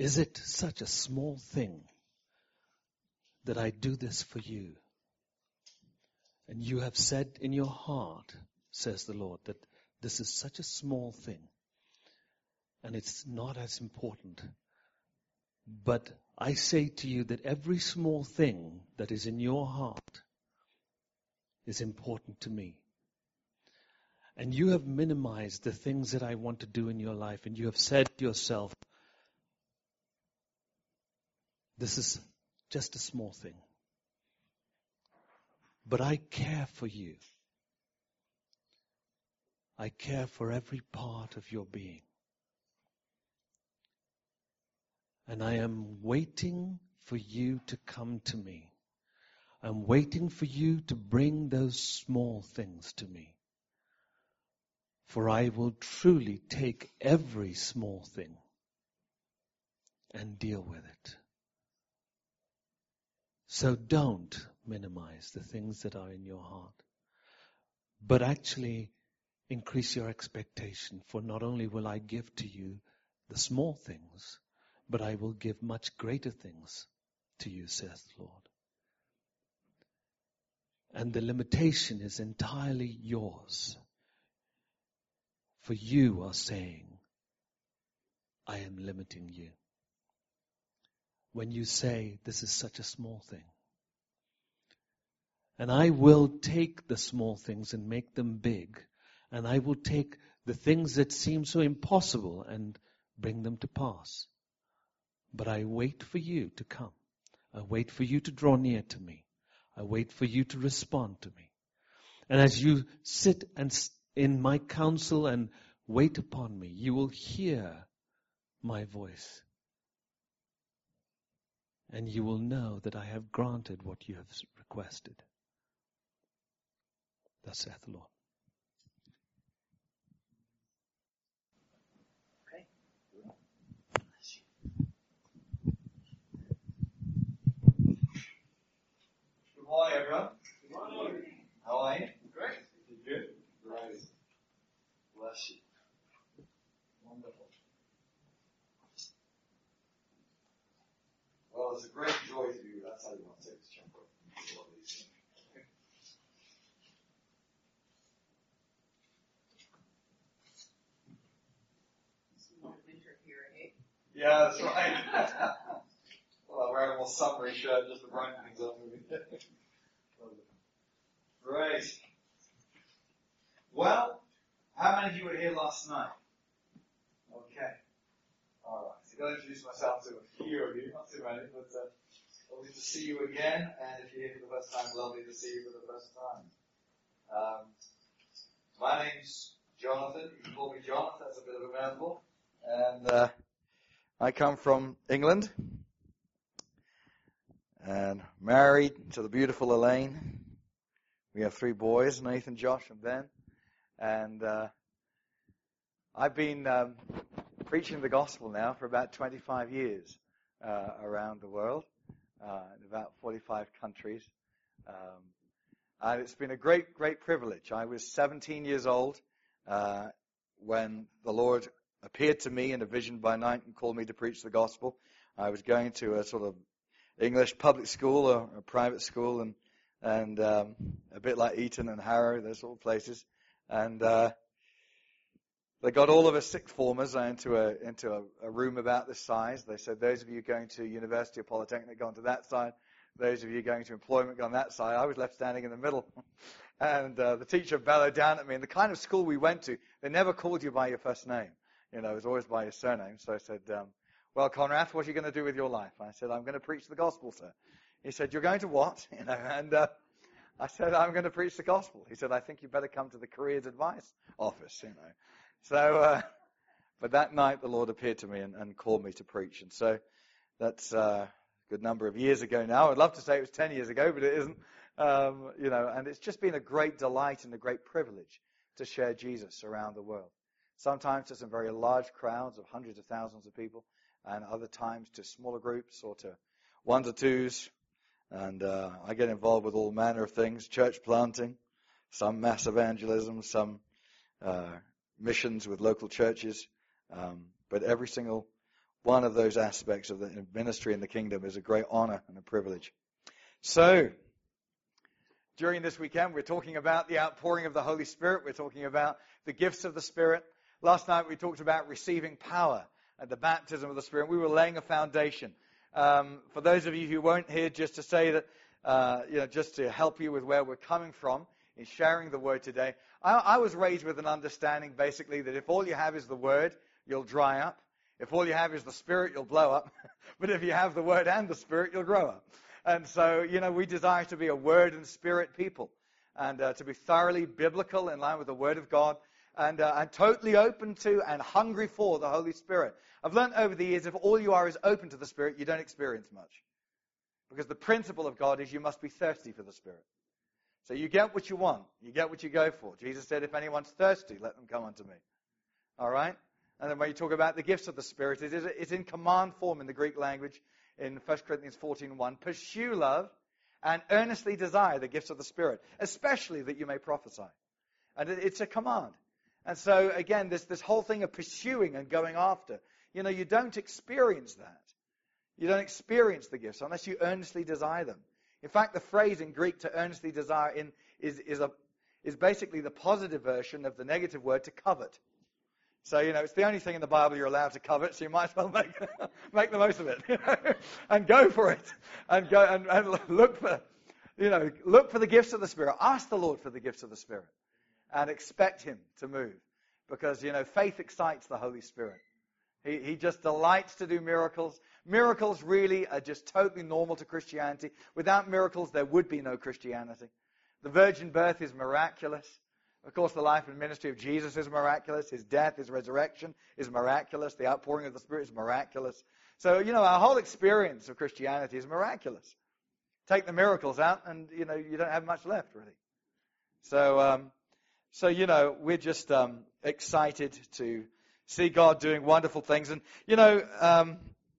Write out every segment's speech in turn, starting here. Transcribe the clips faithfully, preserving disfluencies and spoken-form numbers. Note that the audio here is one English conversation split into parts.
Is it such a small thing that I do this for you? And you have said in your heart, says the Lord, that this is such a small thing and it's not as important. But I say to you that every small thing that is in your heart is important to me. And you have minimized the things that I want to do in your life, and you have said to yourself, this is just a small thing. But I care for you. I care for every part of your being. And I am waiting for you to come to me. I'm waiting for you to bring those small things to me. For I will truly take every small thing and deal with it. So don't minimize the things that are in your heart, but actually increase your expectation, for not only will I give to you the small things, but I will give much greater things to you, says the Lord. And the limitation is entirely yours. For you are saying, I am limiting you. When you say, this is such a small thing. And I will take the small things and make them big. And I will take the things that seem so impossible and bring them to pass. But I wait for you to come. I wait for you to draw near to me. I wait for you to respond to me. And as you sit and in my counsel and wait upon me, you will hear my voice. And you will know that I have granted what you have requested. Thus saith the Lord. Okay. Good morning, everyone. Good morning. How are you? Great. You good? Great. Bless you. Wonderful. Well, it's a great joy to be with you. That's how you want to take this jump up. It's lovely. Yeah, that's right. Well, I'm wearing a more summery shirt just to brighten things up. Great. Well, how many of you were here last night? Okay. All right. So I'm going to introduce myself to a few of you, not too many, but uh, lovely to see you again. And if you're here for the first time, lovely to see you for the first time. Um, my name's Jonathan. You can call me John. That's a bit of a mouthful. And uh, I come from England and married to the beautiful Elaine. We have three boys, Nathan, Josh, and Ben. And uh, I've been um, preaching the gospel now for about twenty-five years uh, around the world, uh, in about forty-five countries. Um, and it's been a great, great privilege. I was seventeen years old uh, when the Lord appeared to me in a vision by night and called me to preach the gospel. I was going to a sort of English public school or a private school, and and um, a bit like Eton and Harrow, those sort of places. And uh, they got all of us sixth formers into a into a, a room about this size. They said, those of you going to university or polytechnic, go on to that side. Those of you going to employment, go on that side. I was left standing in the middle. And uh, the teacher bellowed down at me. And the kind of school we went to, they never called you by your first name. You know, it was always by your surname. So I said, um, well, Conrad, what are you going to do with your life? I said, I'm going to preach the gospel, sir. He said, you're going to what? You know, and uh, I said, I'm going to preach the gospel. He said, I think you better come to the careers advice office, you know. So, uh, but that night the Lord appeared to me and, and called me to preach. And so that's uh, a good number of years ago now. I'd love to say it was ten years ago, but it isn't. Um, you know, and it's just been a great delight and a great privilege to share Jesus around the world. Sometimes to some very large crowds of hundreds of thousands of people, and other times to smaller groups or to ones or twos. And uh, I get involved with all manner of things, church planting, some mass evangelism, some uh, missions with local churches. Um, but every single one of those aspects of the ministry in the kingdom is a great honor and a privilege. So, during this weekend, we're talking about the outpouring of the Holy Spirit. We're talking about the gifts of the Spirit. Last night, we talked about receiving power at the baptism of the Spirit. We were laying a foundation. Um, for those of you who weren't here, just to say that, uh, you know, just to help you with where we're coming from in sharing the Word today, I, I was raised with an understanding, basically, that if all you have is the Word, you'll dry up. If all you have is the Spirit, you'll blow up. But if you have the Word and the Spirit, you'll grow up. And so, you know, we desire to be a Word and Spirit people, and uh, to be thoroughly biblical in line with the Word of God, and, uh, and totally open to and hungry for the Holy Spirit. I've learned over the years, if all you are is open to the Spirit, you don't experience much. Because the principle of God is you must be thirsty for the Spirit. So you get what you want. You get what you go for. Jesus said, if anyone's thirsty, let them come unto me. All right? And then when you talk about the gifts of the Spirit, it is, it's in command form in the Greek language in First Corinthians fourteen one. Pursue love and earnestly desire the gifts of the Spirit, especially that you may prophesy. And it, it's a command. And so, again, this, this whole thing of pursuing and going after, you know, you don't experience that. You don't experience the gifts unless you earnestly desire them. In fact, the phrase in Greek to earnestly desire in is, is, a, is basically the positive version of the negative word to covet. So, you know, it's the only thing in the Bible you're allowed to covet, so you might as well make, make the most of it, you know, and go for it, and go and, and look for, you know, look for the gifts of the Spirit. Ask the Lord for the gifts of the Spirit, and expect Him to move, because, you know, faith excites the Holy Spirit. He, he just delights to do miracles. Miracles really are just totally normal to Christianity. Without miracles, there would be no Christianity. The virgin birth is miraculous. Of course, the life and ministry of Jesus is miraculous. His death, His resurrection is miraculous. The outpouring of the Spirit is miraculous. So, you know, our whole experience of Christianity is miraculous. Take the miracles out and, you know, you don't have much left, really. So, um, so you know, we're just um, excited to see God doing wonderful things. And, you know, um,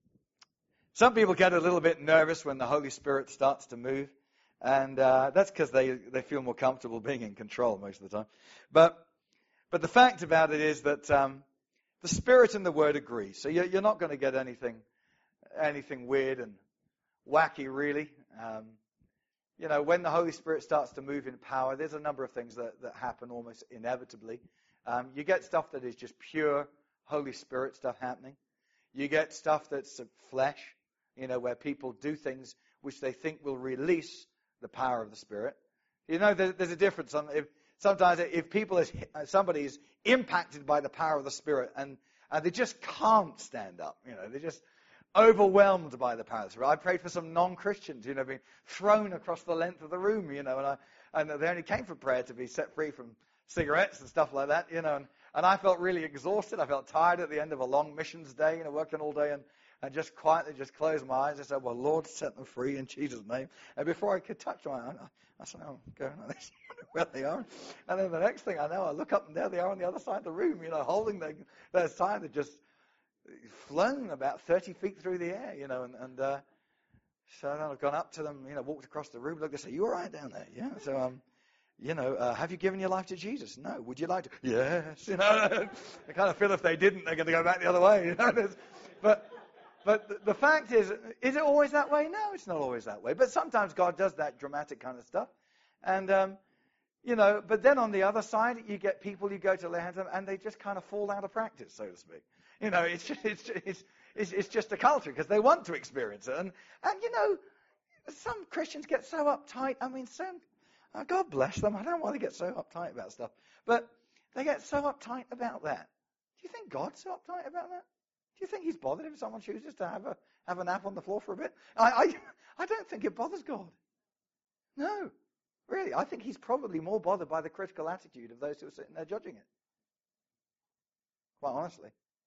some people get a little bit nervous when the Holy Spirit starts to move. And uh, that's because they, they feel more comfortable being in control most of the time. But but the fact about it is that um, the Spirit and the Word agree. So you're, you're not going to get anything anything weird and wacky, really. Um, you know, when the Holy Spirit starts to move in power, there's a number of things that, that happen almost inevitably. Um, you get stuff that is just pure Holy Spirit stuff happening. You get stuff that's of flesh, you know, where people do things which they think will release the power of the Spirit. You know, there's, there's a difference. On if, sometimes if people, is, somebody is impacted by the power of the Spirit and, and they just can't stand up, you know, they're just overwhelmed by the power of the Spirit. I prayed for some non-Christians, you know, being thrown across the length of the room, you know, and, I, and they only came for prayer to be set free from cigarettes and stuff like that, you know, and, and I felt really exhausted. I felt tired at the end of a long missions day, you know, working all day, and And just quietly just closed my eyes and said, well, Lord, set them free in Jesus' name. And before I could touch my eye, I said, oh, I'm going like this, where they are. And then the next thing I know, I look up and there they are on the other side of the room, you know, holding their, their sign that just flown about thirty feet through the air, you know. And, and uh, so then I've gone up to them, you know, walked across the room, looked and said, you all right down there? Yeah. So, um, you know, uh, have you given your life to Jesus? No. Would you like to? Yes. You know, I kind of feel if they didn't, they're going to go back the other way, you know. But... But the fact is, is it always that way? No, it's not always that way. But sometimes God does that dramatic kind of stuff. And, um, you know, but then on the other side, you get people you go to lay hands on, and they just kind of fall out of practice, so to speak. You know, it's just, it's, it's, it's, it's just a culture because they want to experience it. And, and, you know, some Christians get so uptight. I mean, so, oh, God bless them. I don't know why they get so uptight about stuff. But they get so uptight about that. Do you think God's so uptight about that? Do you think He's bothered if someone chooses to have a have a nap on the floor for a bit? I, I I don't think it bothers God. No, really. I think He's probably more bothered by the critical attitude of those who are sitting there judging it. Quite honestly.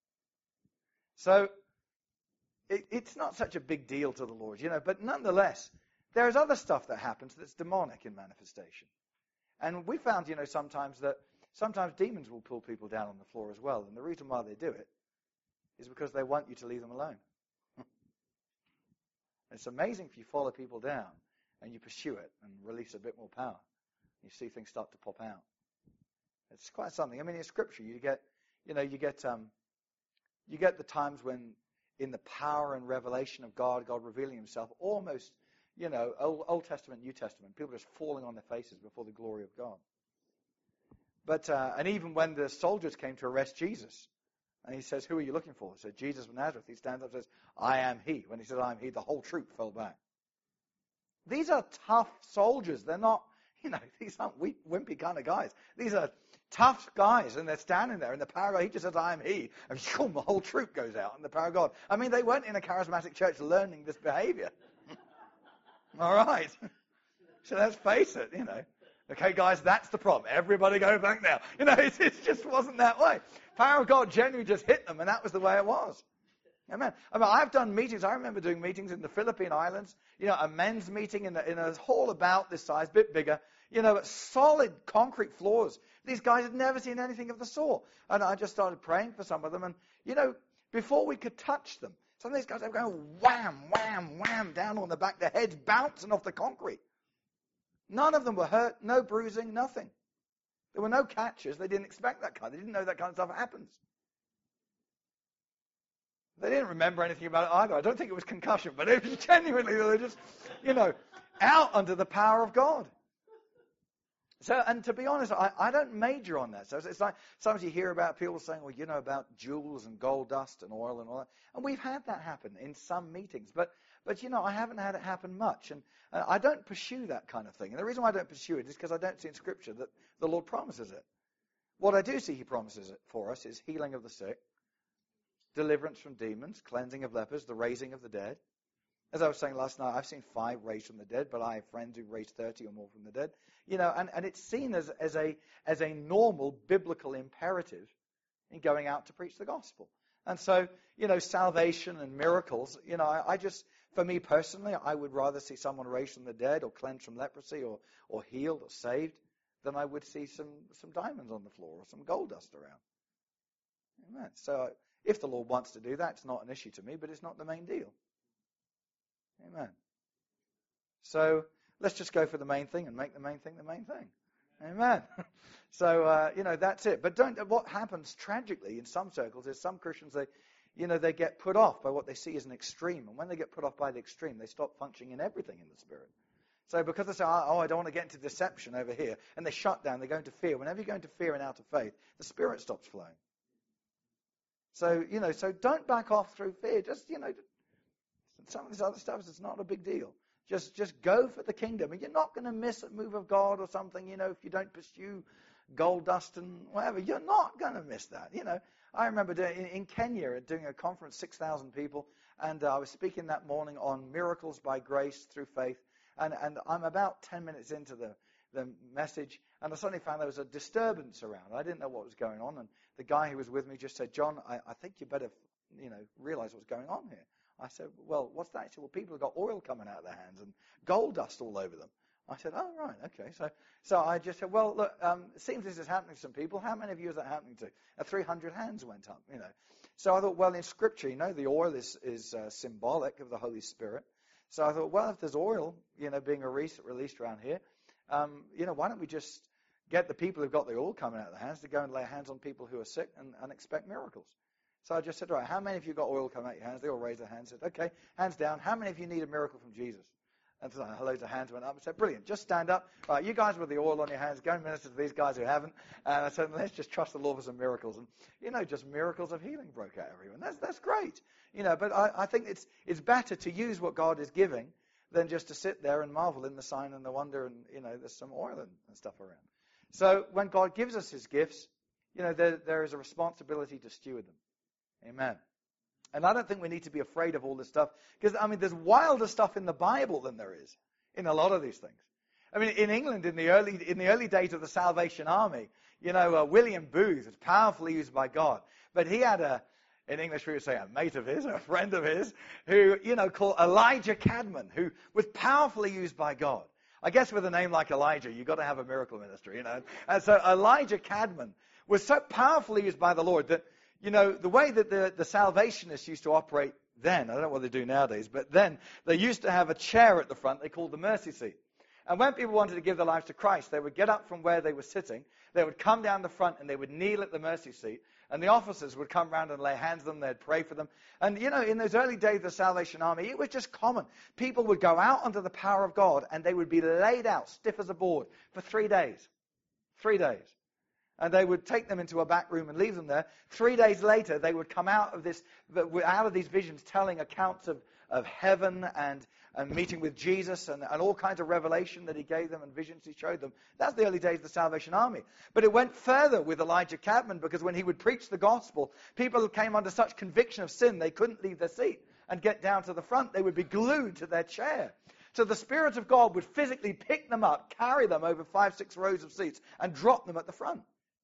So it, it's not such a big deal to the Lord, you know. But nonetheless, there is other stuff that happens that's demonic in manifestation, and we found, you know, sometimes that sometimes demons will pull people down on the floor as well, and the reason why they do it is because they want you to leave them alone. It's amazing if you follow people down and you pursue it and release a bit more power. You see things start to pop out. It's quite something. I mean, in Scripture, you get, you know, you get, um, you get the times when in the power and revelation of God, God revealing himself, almost, you know, Old, Old Testament, New Testament, people just falling on their faces before the glory of God. But, uh, and even when the soldiers came to arrest Jesus, and he says, who are you looking for? He said, Jesus of Nazareth. He stands up and says, I am he. When he said, I am he, the whole troop fell back. These are tough soldiers. They're not, you know, these aren't weak, wimpy kind of guys. These are tough guys, and they're standing there in the power of God. He just says, I am he. And boom, the whole troop goes out in the power of God. I mean, they weren't in a charismatic church learning this behavior. All right. So let's face it, you know. Okay, guys, that's the problem. Everybody go back now. You know, it, it just wasn't that way. Power of God genuinely just hit them, and that was the way it was. Amen. I mean, I've done meetings. I remember doing meetings in the Philippine Islands. You know, a men's meeting in a, in a hall about this size, bit bigger. You know, solid concrete floors. These guys had never seen anything of the sort. And I just started praying for some of them. And, you know, before we could touch them, some of these guys were going wham, wham, wham down on the back, their heads bouncing off the concrete. None of them were hurt, no bruising, nothing. There were no catches. They didn't expect that kind. They didn't know that kind of stuff happens. They didn't remember anything about it either. I don't think it was concussion, but it was genuinely, they were just, you know, out under the power of God. So, and to be honest, I, I don't major on that. So it's like sometimes you hear about people saying, well, you know, about jewels and gold dust and oil and all that. And we've had that happen in some meetings. But, but you know, I haven't had it happen much. And uh, I don't pursue that kind of thing. And the reason why I don't pursue it is because I don't see in Scripture that the Lord promises it. What I do see he promises it for us is healing of the sick, deliverance from demons, cleansing of lepers, the raising of the dead. As I was saying last night, I've seen five raised from the dead, but I have friends who raised thirty or more from the dead. You know, and, and it's seen as, as a as a normal biblical imperative in going out to preach the gospel. And so, you know, salvation and miracles, you know, I, I just, for me personally, I would rather see someone raised from the dead or cleansed from leprosy or, or healed or saved than I would see some, some diamonds on the floor or some gold dust around. Amen. So if the Lord wants to do that, it's not an issue to me, but it's not the main deal. Amen. So let's just go for the main thing and make the main thing the main thing. Amen. So, uh, you know, that's it. But don't. What happens tragically in some circles is some Christians, they, you know, they get put off by what they see as an extreme. And when they get put off by the extreme, they stop functioning in everything in the Spirit. So because they say, oh, I don't want to get into deception over here, and they shut down, they go into fear. Whenever you go into fear and out of faith, the Spirit stops flowing. So, you know, so don't back off through fear. Just, you know, some of this other stuff is not a big deal. Just just go for the kingdom. And you're not going to miss a move of God or something, you know, if you don't pursue gold dust and whatever. You're not going to miss that, you know. I remember doing, in, in Kenya doing a conference, six thousand people, and uh, I was speaking that morning on miracles by grace through faith. And, and I'm about ten minutes into the, the message, and I suddenly found there was a disturbance around. I didn't know what was going on, and the guy who was with me just said, John, I, I think you better, you know, realize what's going on here. I said, well, what's that? He said, well, people have got oil coming out of their hands and gold dust all over them. I said, oh, right, okay. So so I just said, well, look, um, it seems this is happening to some people. How many of you is that happening to? And three hundred hands went up, you know. So I thought, well, in Scripture, you know, the oil is, is uh, symbolic of the Holy Spirit. So I thought, well, if there's oil, you know, being released, released around here, um, you know, why don't we just get the people who've got the oil coming out of their hands to go and lay hands on people who are sick and, and expect miracles. So I just said, right, how many of you got oil coming out of your hands? They all raised their hands and said, okay, hands down. How many of you need a miracle from Jesus? And so loads of hands went up and said, brilliant, just stand up. Right, you guys with the oil on your hands, go and minister to these guys who haven't. And I said, let's just trust the Lord for some miracles. And, you know, just miracles of healing broke out everywhere. That's that's great. You know, but I, I think it's it's better to use what God is giving than just to sit there and marvel in the sign and the wonder and, you know, there's some oil and, and stuff around. So when God gives us his gifts, you know, there there is a responsibility to steward them. Amen. And I don't think we need to be afraid of all this stuff. Because, I mean, there's wilder stuff in the Bible than there is in a lot of these things. I mean, in England, in the early in the early days of the Salvation Army, you know, uh, William Booth was powerfully used by God. But he had a, in English we would say a mate of his, a friend of his, who, you know, called Elijah Cadman, who was powerfully used by God. I guess with a name like Elijah, you've got to have a miracle ministry, you know. And so Elijah Cadman was so powerfully used by the Lord that, you know, the way that the, the Salvationists used to operate then, I don't know what they do nowadays, but then they used to have a chair at the front they called the mercy seat. And when people wanted to give their lives to Christ, they would get up from where they were sitting, they would come down the front and they would kneel at the mercy seat, And the officers would come around and lay hands on them. They'd pray for them. And, you know, in those early days of the Salvation Army, it was just common. People would go out under the power of God, and they would be laid out stiff as a board for three days. Three days. And they would take them into a back room and leave them there. Three days later, they would come out of this, out of these visions, telling accounts of, of heaven and, and meeting with Jesus and, and all kinds of revelation that he gave them and visions he showed them. That's the early days of the Salvation Army. But it went further with Elijah Cadman, because when he would preach the gospel, people came under such conviction of sin they couldn't leave their seat and get down to the front. They would be glued to their chair. So the Spirit of God would physically pick them up, carry them over five, six rows of seats, and drop them at the front.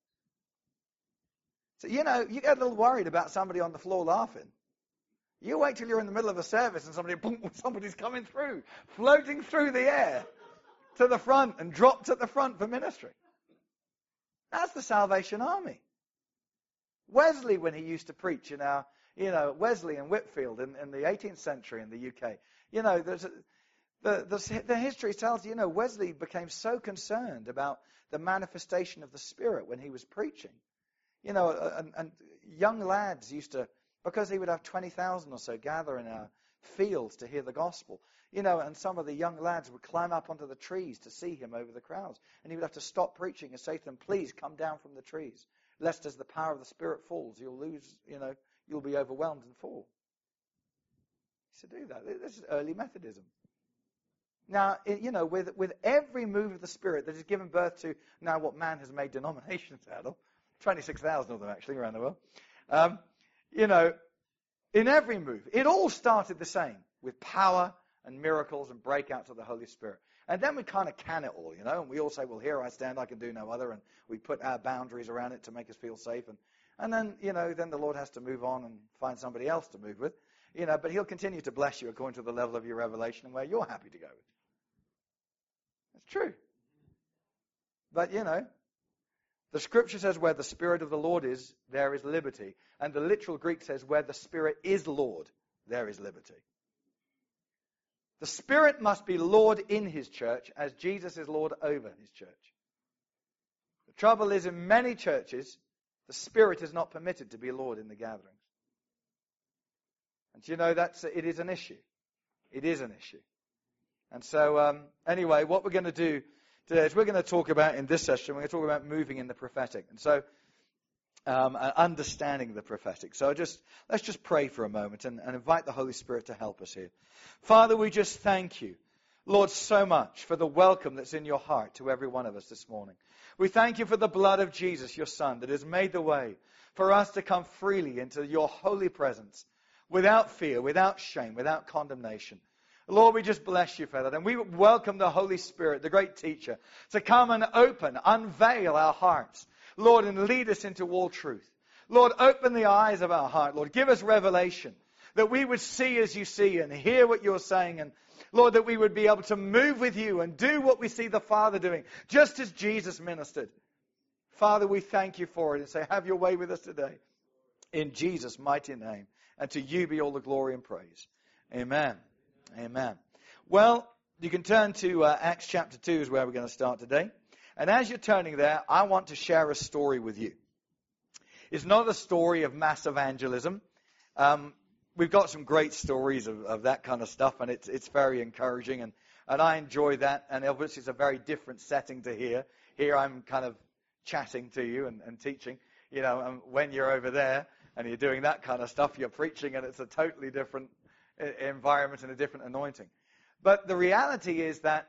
So, you know, you get a little worried about somebody on the floor laughing. You wait till you're in the middle of a service and somebody, boom, somebody's coming through, floating through the air to the front and dropped at the front for ministry. That's the Salvation Army. Wesley, when he used to preach in our, you know, Wesley and Whitfield in, in the eighteenth century in the U K, you know, there's a, the, the, the history tells, you know, Wesley became so concerned about the manifestation of the Spirit when he was preaching. You know, and, and young lads used to, because he would have twenty thousand or so gather in our fields to hear the gospel, you know, and some of the young lads would climb up onto the trees to see him over the crowds. And he would have to stop preaching and say to them, please come down from the trees, lest as the power of the Spirit falls, you'll lose, you know, you'll be overwhelmed and fall. He used to do that. This is early Methodism. Now, you know, with, with every move of the Spirit that has given birth to now what man has made denominations out of, twenty-six thousand of them actually around the world, um, you know, in every move, it all started the same, with power and miracles and breakouts of the Holy Spirit. And then we kind of can it all, you know, and we all say, well, here I stand, I can do no other, and we put our boundaries around it to make us feel safe. And, and then, you know, then the Lord has to move on and find somebody else to move with, you know, but he'll continue to bless you according to the level of your revelation and where you're happy to go with. That's true. But, you know, the Scripture says where the Spirit of the Lord is, there is liberty. And the literal Greek says where the Spirit is Lord, there is liberty. The Spirit must be Lord in his church as Jesus is Lord over his church. The trouble is, in many churches, the Spirit is not permitted to be Lord in the gatherings. And you know, that's it is an issue. It is an issue. And so, um, anyway, what we're going to do today is we're going to talk about, in this session, we're going to talk about moving in the prophetic. And so, um, understanding the prophetic. So just let's just pray for a moment and, and invite the Holy Spirit to help us here. Father, we just thank you, Lord, so much for the welcome that's in your heart to every one of us this morning. We thank you for the blood of Jesus, your Son, that has made the way for us to come freely into your holy presence without fear, without shame, without condemnation. Lord, we just bless you for that. And we welcome the Holy Spirit, the great teacher, to come and open, unveil our hearts, Lord, and lead us into all truth. Lord, open the eyes of our heart. Lord, give us revelation, that we would see as you see and hear what you're saying. And Lord, that we would be able to move with you and do what we see the Father doing, just as Jesus ministered. Father, we thank you for it and say, have your way with us today. In Jesus' mighty name. And to you be all the glory and praise. Amen. Amen. Well, you can turn to uh, Acts chapter two is where we're going to start today. And as you're turning there, I want to share a story with you. It's not a story of mass evangelism. Um, we've got some great stories of, of that kind of stuff, and it's it's very encouraging, and, and I enjoy that. And obviously it's a very different setting to here. Here I'm kind of chatting to you and, and teaching. You know, and when you're over there and you're doing that kind of stuff, you're preaching, and it's a totally different environment and a different anointing. But the reality is that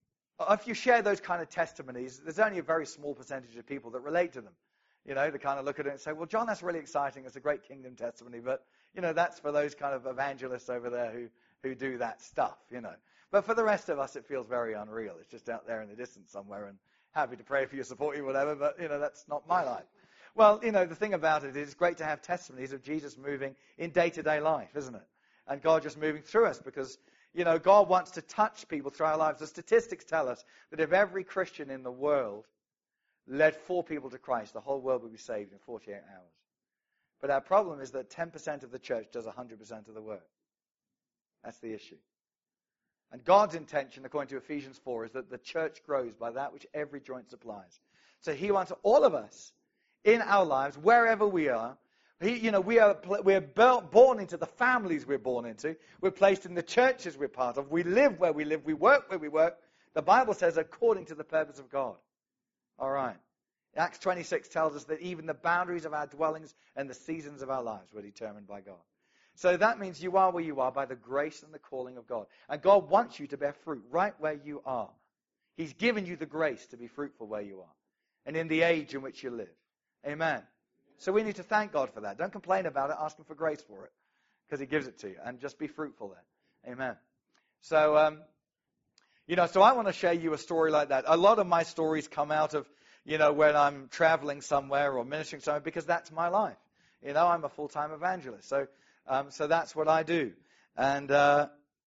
if you share those kind of testimonies, there's only a very small percentage of people that relate to them. You know, they kind of look at it and say, well, John, that's really exciting. It's a great kingdom testimony. But, you know, that's for those kind of evangelists over there who, who do that stuff, you know. But for the rest of us, it feels very unreal. It's just out there in the distance somewhere, and happy to pray for you, support you, whatever. But, you know, that's not my life. Well, you know, the thing about it is it's great to have testimonies of Jesus moving in day-to-day life, isn't it? And God just moving through us because, you know, God wants to touch people through our lives. The statistics tell us that if every Christian in the world led four people to Christ, the whole world would be saved in forty-eight hours. But our problem is that ten percent of the church does one hundred percent of the work. That's the issue. And God's intention, according to Ephesians four, is that the church grows by that which every joint supplies. So he wants all of us in our lives, wherever we are. He, you know, we are we're born into the families we're born into. We're placed in the churches we're part of. We live where we live. We work where we work. The Bible says according to the purpose of God. All right. Acts twenty-six tells us that even the boundaries of our dwellings and the seasons of our lives were determined by God. So that means you are where you are by the grace and the calling of God. And God wants you to bear fruit right where you are. He's given you the grace to be fruitful where you are and in the age in which you live. Amen. So we need to thank God for that. Don't complain about it. Ask Him for grace for it because He gives it to you. And just be fruitful there. Amen. So, um, you know, so I want to share you a story like that. A lot of my stories come out of, you know, when I'm traveling somewhere or ministering somewhere because that's my life. You know, I'm a full-time evangelist. So, um, so that's what I do. And uh,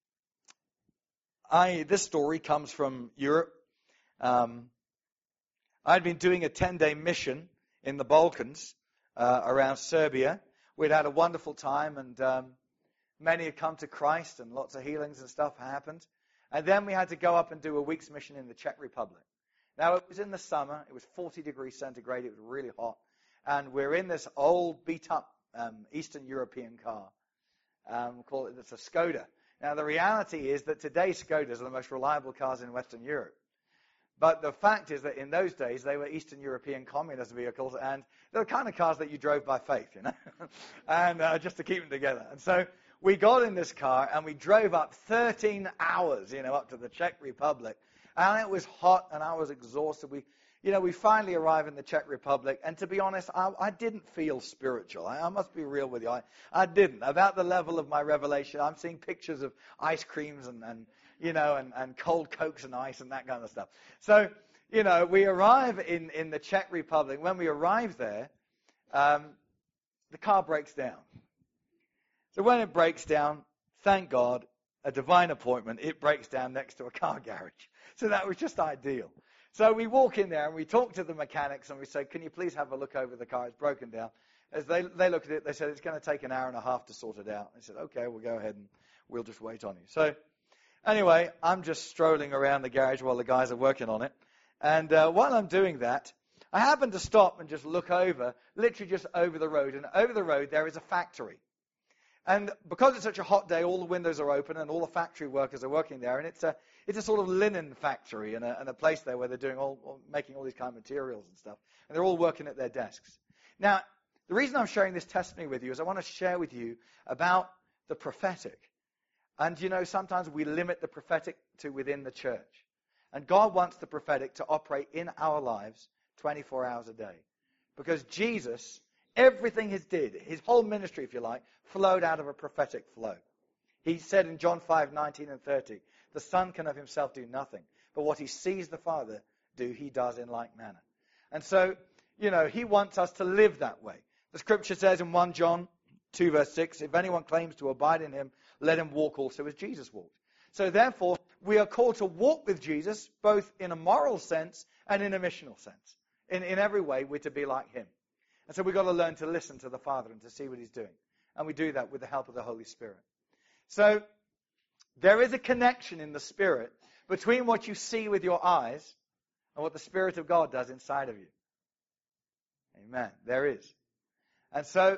I this story comes from Europe. Um, I'd been doing a ten-day mission in the Balkans. Uh, around Serbia. We'd had a wonderful time, and um, many had come to Christ, and lots of healings and stuff happened. And then we had to go up and do a week's mission in the Czech Republic. Now, it was in the summer. It was forty degrees centigrade. It was really hot. And we're in this old, beat-up um, Eastern European car. Um, we'll call it, it's a Skoda. Now, the reality is that today's Skodas are the most reliable cars in Western Europe. But the fact is that in those days, they were Eastern European communist vehicles, and they're the kind of cars that you drove by faith, you know, and uh, just to keep them together. And so we got in this car, and we drove up thirteen hours, you know, up to the Czech Republic. And it was hot, and I was exhausted. We, you know, we finally arrived in the Czech Republic, and to be honest, I, I didn't feel spiritual. I, I must be real with you. I, I didn't. About the level of my revelation, I'm seeing pictures of ice creams and, and you know, and, and cold Cokes and ice and that kind of stuff. So, you know, we arrive in, in the Czech Republic. When we arrive there, um, the car breaks down. So when it breaks down, thank God, a divine appointment, it breaks down next to a car garage. So that was just ideal. So we walk in there and we talk to the mechanics and we say, can you please have a look over the car? It's broken down. As they, they look at it, they said, it's going to take an hour and a half to sort it out. I said, okay, we'll go ahead and we'll just wait on you. So anyway, I'm just strolling around the garage while the guys are working on it. And uh, while I'm doing that, I happen to stop and just look over, literally just over the road. And over the road, there is a factory. And because it's such a hot day, all the windows are open and all the factory workers are working there. And it's a it's a sort of linen factory and a, and a place there where they're doing all, all making all these kind of materials and stuff. And they're all working at their desks. Now, the reason I'm sharing this testimony with you is I want to share with you about the prophetic. And, you know, sometimes we limit the prophetic to within the church. And God wants the prophetic to operate in our lives twenty-four hours a day. Because Jesus, everything he did, his whole ministry, if you like, flowed out of a prophetic flow. He said in John five, nineteen and thirty, the Son can of himself do nothing, but what he sees the Father do, he does in like manner. And so, you know, he wants us to live that way. The scripture says in First John two, verse six, if anyone claims to abide in him, let him walk also as Jesus walked. So therefore, we are called to walk with Jesus, both in a moral sense and in a missional sense. In, in every way, we're to be like him. And so we've got to learn to listen to the Father and to see what he's doing. And we do that with the help of the Holy Spirit. So there is a connection in the Spirit between what you see with your eyes and what the Spirit of God does inside of you. Amen. There is. And so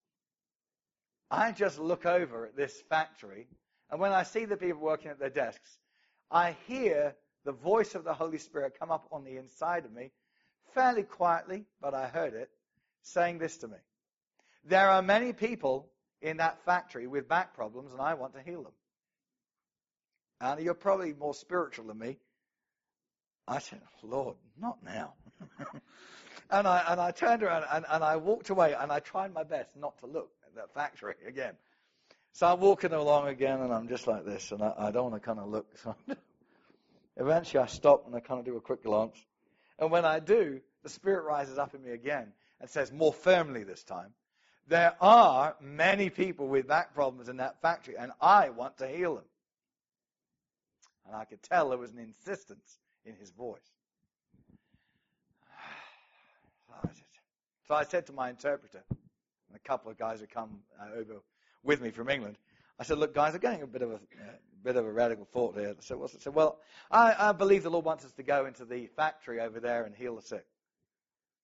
I just look over at this factory, and when I see the people working at their desks, I hear the voice of the Holy Spirit come up on the inside of me, fairly quietly, but I heard it, saying this to me. There are many people in that factory with back problems, and I want to heal them. And you're probably more spiritual than me. I said, Lord, not now. and I and I turned around and, and I walked away, and I tried my best not to look at that factory again. So I'm walking along again, and I'm just like this, and I, I don't want to kind of look. So eventually I stop, and I kind of do a quick glance. And when I do, the Spirit rises up in me again and says, more firmly this time, there are many people with back problems in that factory, and I want to heal them. And I could tell there was an insistence in his voice. So I said to my interpreter, and a couple of guys who come uh, over with me from England, I said, look, guys, I'm getting a bit of a uh, bit of a radical thought here. I said, what's it? I said, well, I, I believe the Lord wants us to go into the factory over there and heal the sick.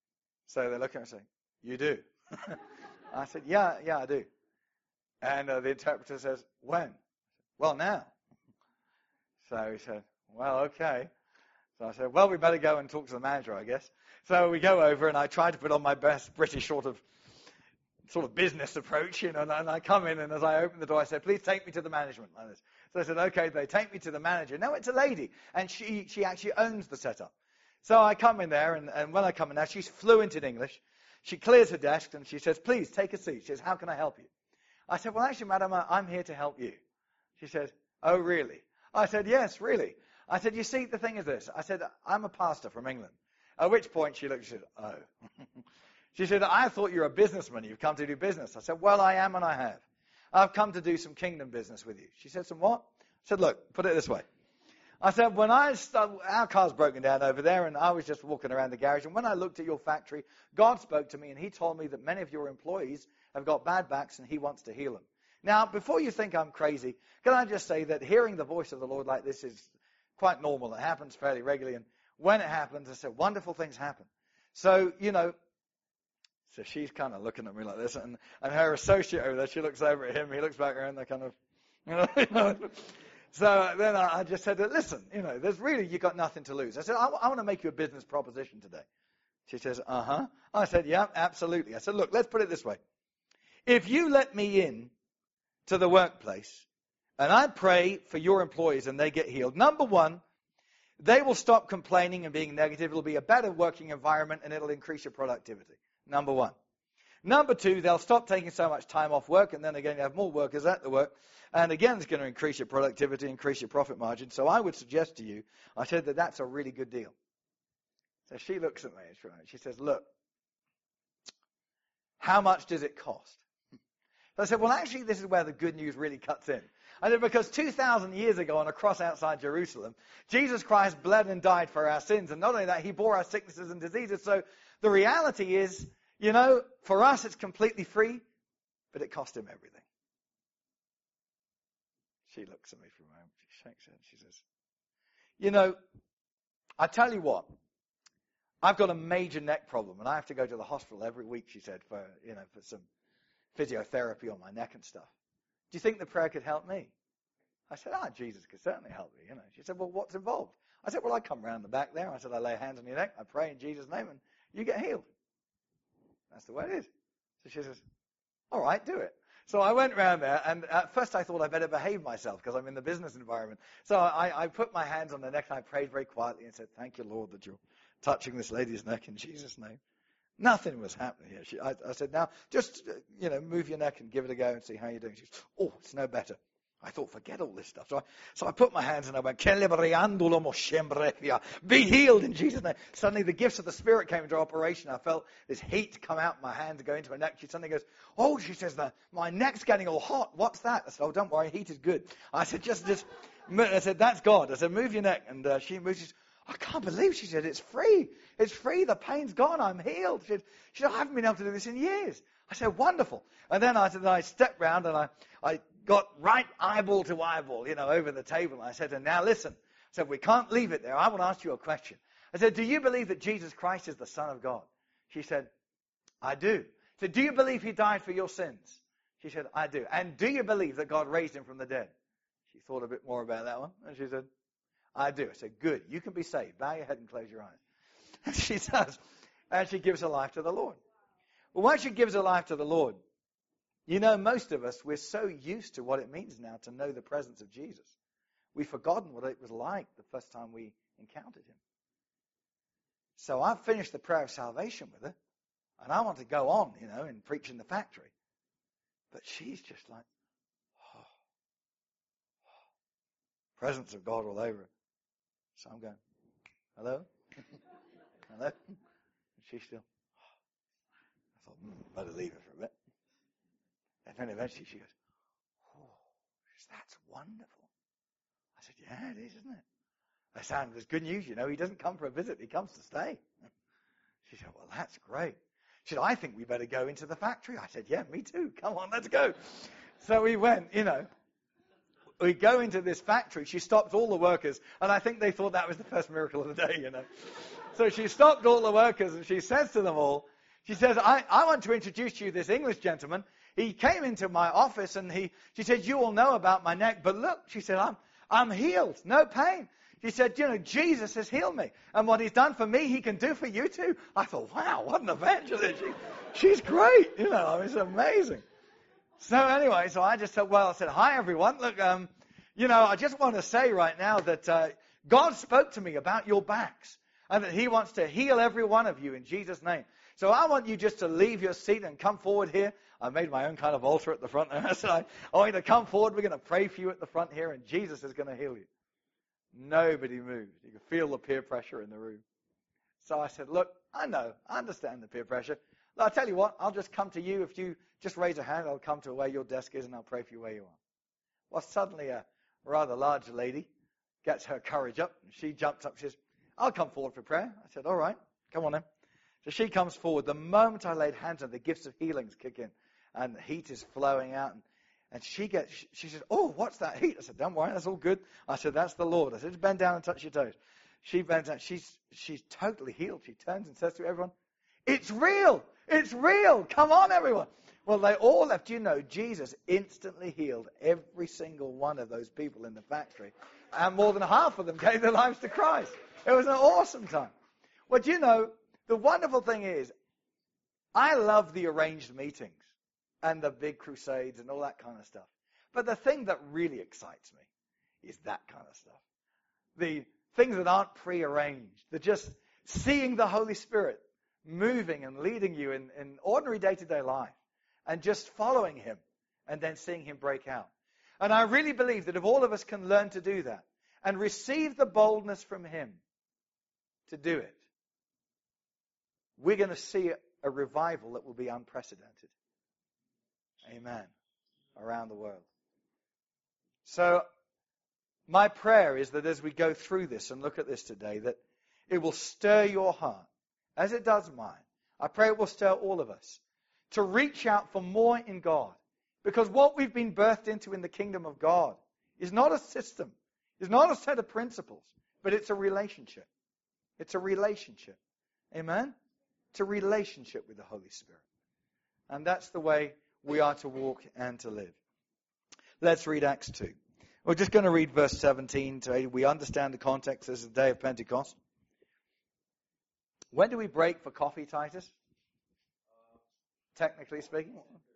So they look at me and say, you do? I said, yeah, yeah, I do. And uh, the interpreter says, when? Well, now. So he said, well, okay. So I said, well, we better go and talk to the manager, I guess. So we go over, and I try to put on my best British sort of sort of business approach, you know, and, and I come in, and as I open the door, I said, please take me to the management. Like this. So I said, okay, they take me to the manager. Now, it's a lady, and she, she actually owns the setup. So I come in there, and, and when I come in there, she's fluent in English. She clears her desk, and she says, please, take a seat. She says, how can I help you? I said, well, actually, madam, I'm here to help you. She said, oh, really? I said, yes, really. I said, you see, the thing is this. I said, I'm a pastor from England. At which point she looked, she said, oh. She said, I thought you're a businessman. You've come to do business. I said, well, I am and I have. I've come to do some kingdom business with you. She said, some what? I said, look, put it this way. I said, when I started, our car's broken down over there, and I was just walking around the garage, and when I looked at your factory, God spoke to me, and he told me that many of your employees have got bad backs, and he wants to heal them. Now, before you think I'm crazy, can I just say that hearing the voice of the Lord like this is quite normal. It happens fairly regularly, and when it happens, I said, wonderful things happen. So, you know, so she's kind of looking at me like this, and, and her associate over there, she looks over at him, he looks back around, they're kind of, you know, you know. So then I, I just said, listen, you know, there's really, you got nothing to lose. I said, I, I want to make you a business proposition today. She says, uh-huh. I said, yeah, absolutely. I said, look, let's put it this way. If you let me in to the workplace, and I pray for your employees and they get healed, number one, they will stop complaining and being negative. It'll be a better working environment, and it'll increase your productivity. Number one. Number two, they'll stop taking so much time off work, and then again, you have more workers at the work. And again, it's going to increase your productivity, increase your profit margin. So I would suggest to you, I said that that's a really good deal. So she looks at me, she says, look, how much does it cost? So I said, well, actually, this is where the good news really cuts in. I said, because two thousand years ago on a cross outside Jerusalem, Jesus Christ bled and died for our sins. And not only that, he bore our sicknesses and diseases. So the reality is, you know, for us, it's completely free, but it cost him everything. She looks at me for a moment. She shakes her head. She says, you know, I tell you what, I've got a major neck problem, and I have to go to the hospital every week, she said, for, you know, for some physiotherapy on my neck and stuff. Do you think the prayer could help me? I said, ah, Jesus could certainly help me, you know. She said, well, what's involved? I said, well, I come round the back there. I said, I lay hands on your neck. I pray in Jesus' name, and you get healed. That's the way it is. So she says, all right, do it. So I went round there, and at first I thought I better behave myself because I'm in the business environment. So I, I put my hands on the neck, and I prayed very quietly and said, thank you, Lord, that you're touching this lady's neck in Jesus' name. Nothing was happening here. She, I, I said, now, just, uh, you know, move your neck and give it a go and see how you're doing. She goes, oh, it's no better. I thought, forget all this stuff. So I, so I put my hands and I went, be healed in Jesus' name. Suddenly the gifts of the Spirit came into operation. I felt this heat come out my hands, go into her neck. She suddenly goes, oh, she says, my neck's getting all hot. What's that? I said, oh, don't worry, heat is good. I said, just, just, I said, that's God. I said, move your neck. And uh, she moved. She said, I can't believe, she said, it's free. It's free. The pain's gone. I'm healed. She said, she said, I haven't been able to do this in years. I said, wonderful. And then I said, I stepped round and I, I got right eyeball to eyeball, you know, over the table. And I said, and now listen. I said, we can't leave it there. I want to ask you a question. I said, do you believe that Jesus Christ is the Son of God? She said, I do. I said, do you believe he died for your sins? She said, I do. And do you believe that God raised him from the dead? She thought a bit more about that one. And she said, I do. I said, good. You can be saved. Bow your head and close your eyes. And she does. And she gives her life to the Lord. Well, once she gives her life to the Lord, you know, most of us, we're so used to what it means now to know the presence of Jesus. We've forgotten what it was like the first time we encountered him. So I've finished the prayer of salvation with her, and I want to go on, you know, and preach in the factory. But she's just like, oh, oh, presence of God all over her. So I'm going, hello? Hello? And she's still, I thought, hmm, better leave her for a bit. And then eventually she goes, oh, that's wonderful. I said, yeah, it is, isn't it? I said, there's good news, you know. He doesn't come for a visit. He comes to stay. She said, well, that's great. She said, I think we better go into the factory. I said, yeah, me too. Come on, let's go. So we went, you know. We go into this factory. She stopped all the workers, and I think they thought that was the first miracle of the day, you know. So she stopped all the workers, and she says to them all, She says, I, I want to introduce to you this English gentleman. He came into my office and he, she said, you all know about my neck, but look, she said, I'm, I'm healed, no pain. She said, you know, Jesus has healed me. And what he's done for me, he can do for you too. I thought, wow, what an evangelist. She, she's great. You know, I mean, it's amazing. So anyway, so I just said, well, I said, hi, everyone. Look, um, you know, I just want to say right now that uh, God spoke to me about your backs and that he wants to heal every one of you in Jesus' name. So I want you just to leave your seat and come forward here. I made my own kind of altar at the front there. So I, I want you to come forward. We're going to pray for you at the front here, and Jesus is going to heal you. Nobody moved. You could feel the peer pressure in the room. So I said, look, I know, I understand the peer pressure. I'll tell you what, I'll just come to you. If you just raise a hand, I'll come to where your desk is and I'll pray for you where you are. Well, suddenly a rather large lady gets her courage up. And she jumps up. She says, I'll come forward for prayer. I said, all right, come on then. So she comes forward. The moment I laid hands on her, the gifts of healings kick in. And the heat is flowing out. And, and she gets, she says, oh, what's that heat? I said, don't worry, that's all good. I said, that's the Lord. I said, just bend down and touch your toes. She bends down. She's, she's totally healed. She turns and says to everyone, it's real. It's real. Come on, everyone. Well, they all left. You know, Jesus instantly healed every single one of those people in the factory. And more than half of them gave their lives to Christ. It was an awesome time. Well, do you know, the wonderful thing is, I love the arranged meetings and the big crusades and all that kind of stuff. But the thing that really excites me is that kind of stuff. The things that aren't prearranged. The just seeing the Holy Spirit moving and leading you in, in ordinary day-to-day life and just following him and then seeing him break out. And I really believe that if all of us can learn to do that and receive the boldness from him to do it, we're going to see a revival that will be unprecedented. Amen. Around the world. So my prayer is that as we go through this and look at this today, that it will stir your heart, as it does mine. I pray it will stir all of us to reach out for more in God. Because what we've been birthed into in the kingdom of God is not a system, is not a set of principles, but it's a relationship. It's a relationship. Amen? It's a relationship with the Holy Spirit. And that's the way we are to walk and to live. Let's read Acts two. We're just going to read verse seventeen to eighteen. We understand the context. This is the day of Pentecost. When do we break for coffee, Titus? Technically speaking.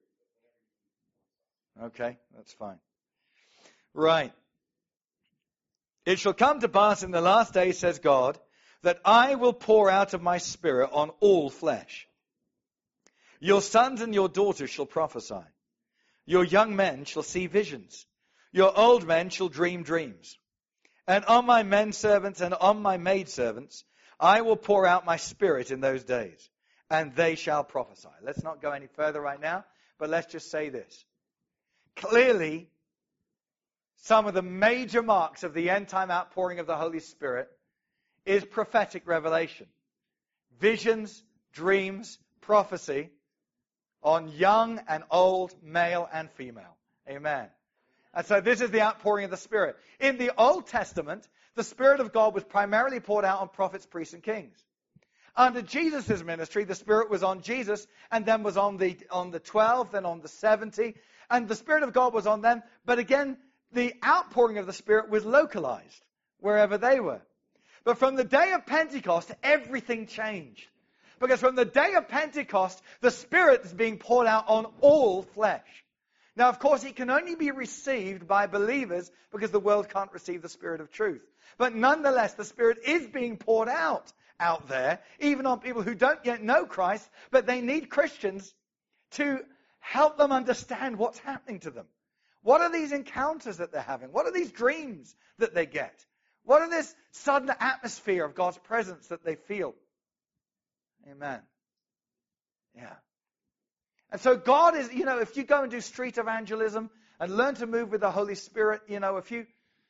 Okay, that's fine. Right. It shall come to pass in the last days, says God, that I will pour out of my spirit on all flesh. Your sons and your daughters shall prophesy. Your young men shall see visions. Your old men shall dream dreams. And on my men servants and on my maid servants I will pour out my spirit in those days, and they shall prophesy. Let's not go any further right now, but let's just say this. Clearly, some of the major marks of the end-time outpouring of the Holy Spirit is prophetic revelation. Visions, dreams, prophecy on young and old, male and female. Amen. And so this is the outpouring of the Spirit. In the Old Testament, the Spirit of God was primarily poured out on prophets, priests, and kings. Under Jesus' ministry, the Spirit was on Jesus, and then was on the on the twelve, then on the seventy, and the Spirit of God was on them. But again, the outpouring of the Spirit was localized wherever they were. But from the day of Pentecost, everything changed. Because from the day of Pentecost, the Spirit is being poured out on all flesh. Now, of course, it can only be received by believers because the world can't receive the Spirit of truth. But nonetheless, the Spirit is being poured out out there, even on people who don't yet know Christ, but they need Christians to help them understand what's happening to them. What are these encounters that they're having? What are these dreams that they get? What are this sudden atmosphere of God's presence that they feel? Amen. Yeah. And so God is, you know, if you go and do street evangelism and learn to move with the Holy Spirit, you know, if you,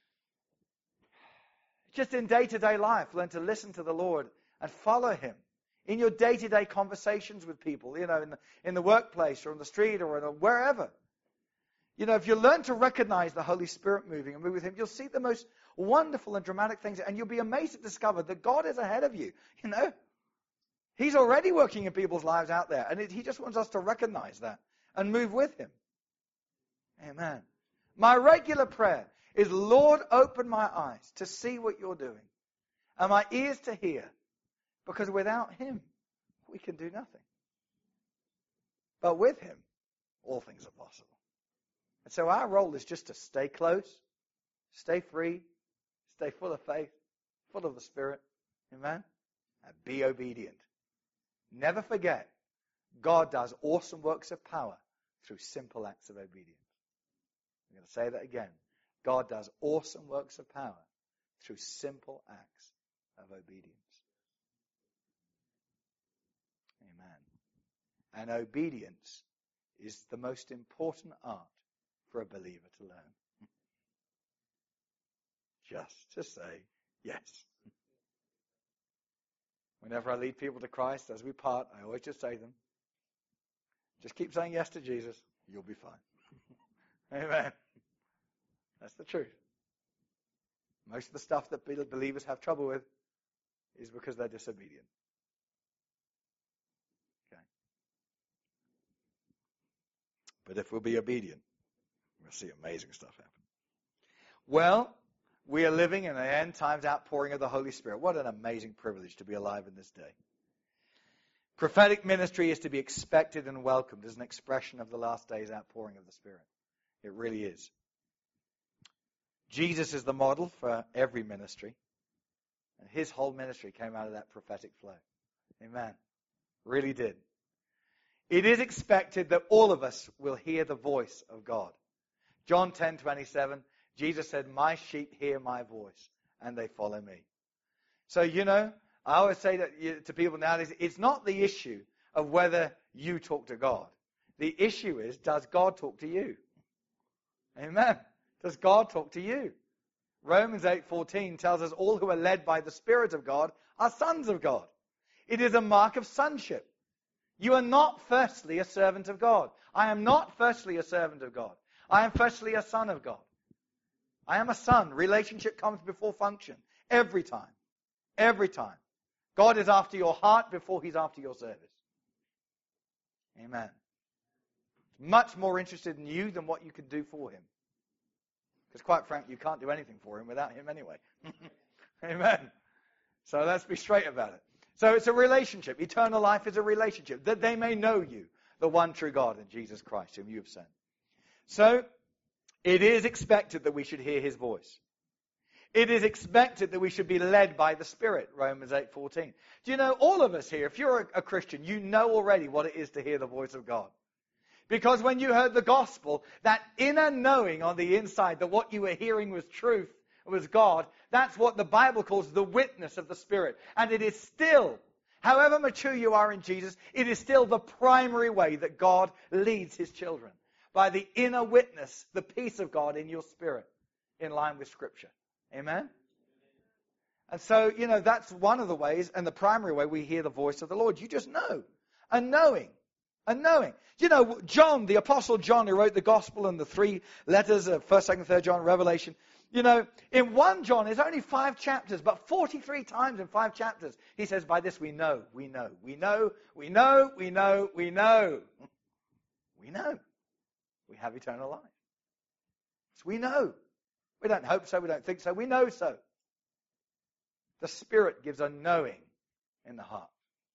just in day-to-day life, learn to listen to the Lord and follow him. In your day-to-day conversations with people, you know, in the, in the workplace or on the street or in a, wherever. You know, if you learn to recognize the Holy Spirit moving and move with him, you'll see the most wonderful and dramatic things. And you'll be amazed to discover that God is ahead of you, you know. He's already working in people's lives out there, and it, he just wants us to recognize that and move with him. Amen. My regular prayer is, Lord, open my eyes to see what you're doing and my ears to hear, because without him, we can do nothing. But with him, all things are possible. And so our role is just to stay close, stay free, stay full of faith, full of the Spirit. Amen? And be obedient. Never forget, God does awesome works of power through simple acts of obedience. I'm going to say that again. God does awesome works of power through simple acts of obedience. Amen. And obedience is the most important art for a believer to learn. Just to say yes. Whenever I lead people to Christ, as we part, I always just say to them, just keep saying yes to Jesus, you'll be fine. Amen. That's the truth. Most of the stuff that believers have trouble with is because they're disobedient. Okay. But if we'll be obedient, we'll see amazing stuff happen. Well, we are living in an end times outpouring of the Holy Spirit. What an amazing privilege to be alive in this day. Prophetic ministry is to be expected and welcomed as an expression of the last days outpouring of the Spirit. It really is. Jesus is the model for every ministry. And his whole ministry came out of that prophetic flow. Amen. Really did. It is expected that all of us will hear the voice of God. John ten twenty-seven, Jesus said, my sheep hear my voice, and they follow me. So, you know, I always say that to people nowadays, it's not the issue of whether you talk to God. The issue is, does God talk to you? Amen. Does God talk to you? Romans eight fourteen tells us all who are led by the Spirit of God are sons of God. It is a mark of sonship. You are not firstly a servant of God. I am not firstly a servant of God. I am firstly a son of God. I am a son. Relationship comes before function. Every time. Every time. God is after your heart before he's after your service. Amen. Much more interested in you than what you can do for him. Because quite frankly, you can't do anything for him without him anyway. Amen. So let's be straight about it. So it's a relationship. Eternal life is a relationship. That they may know you, the one true God in Jesus Christ, whom you have sent. So it is expected that we should hear his voice. It is expected that we should be led by the Spirit, Romans eight fourteen. Do you know, all of us here, if you're a, a Christian, you know already what it is to hear the voice of God. Because when you heard the gospel, that inner knowing on the inside that what you were hearing was truth, was God, that's what the Bible calls the witness of the Spirit. And it is still, however mature you are in Jesus, it is still the primary way that God leads his children. By the inner witness, the peace of God in your spirit, in line with Scripture. Amen? And so, you know, that's one of the ways, and the primary way we hear the voice of the Lord. You just know. A knowing. A knowing. You know, John, the Apostle John, who wrote the Gospel and the three letters of First, Second, Third John, Revelation. You know, in First John, it's only five chapters, but forty-three times in five chapters, he says, by this we know, we know, we know, we know, we know, we know. We know. We have eternal life. So we know. We don't hope so, we don't think so, we know so. The Spirit gives a knowing in the heart.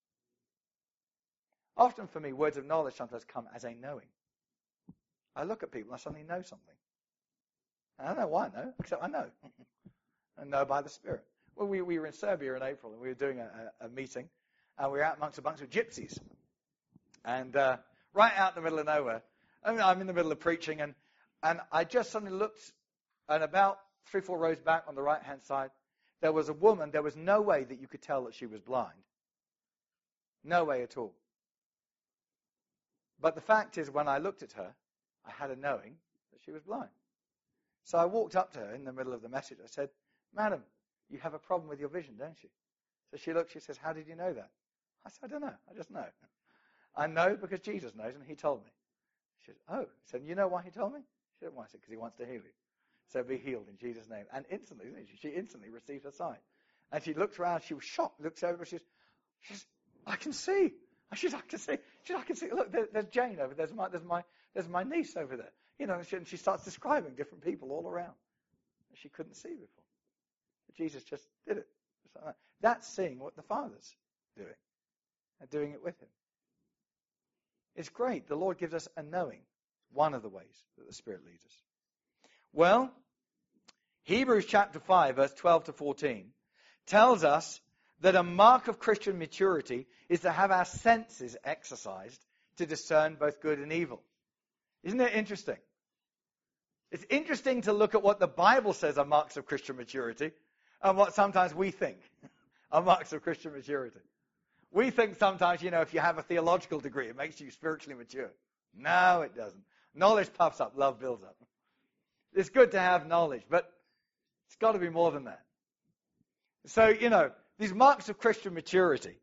Often for me, words of knowledge sometimes come as a knowing. I look at people and I suddenly know something. I don't know why I know, except I know. I know by the Spirit. Well, we, we were in Serbia in April, and we were doing a, a meeting, and we were out amongst a bunch of gypsies. And uh, right out in the middle of nowhere, I mean, I'm in the middle of preaching, and, and I just suddenly looked, and about three, four rows back on the right-hand side, there was a woman. There was no way that you could tell that she was blind. No way at all. But the fact is, when I looked at her, I had a knowing that she was blind. So I walked up to her in the middle of the message. I said, Madam, you have a problem with your vision, don't you? So she looked, she says, how did you know that? I said, I don't know. I just know. I know because Jesus knows, and he told me. She said, oh. I said, you know why he told me? She said, why? I said, because he wants to heal you. So be healed in Jesus' name. And instantly, she instantly received her sight. And she looked around. She was shocked. Looked over. She says, I can see. She said, I can see. She said, I can see. Look, there, there's Jane over there. There's my, there's my, there's my niece over there. You know, and she, and she starts describing different people all around that she couldn't see before. But Jesus just did it. Just like that. That's seeing what the Father's doing and doing it with him. It's great. The Lord gives us a knowing. One of the ways that the Spirit leads us. Well, Hebrews chapter five, verse twelve to fourteen, tells us that a mark of Christian maturity is to have our senses exercised to discern both good and evil. Isn't it interesting? It's interesting to look at what the Bible says are marks of Christian maturity and what sometimes we think are marks of Christian maturity. We think sometimes, you know, if you have a theological degree, it makes you spiritually mature. No, it doesn't. Knowledge puffs up, love builds up. It's good to have knowledge, but it's got to be more than that. So, you know, these marks of Christian maturity,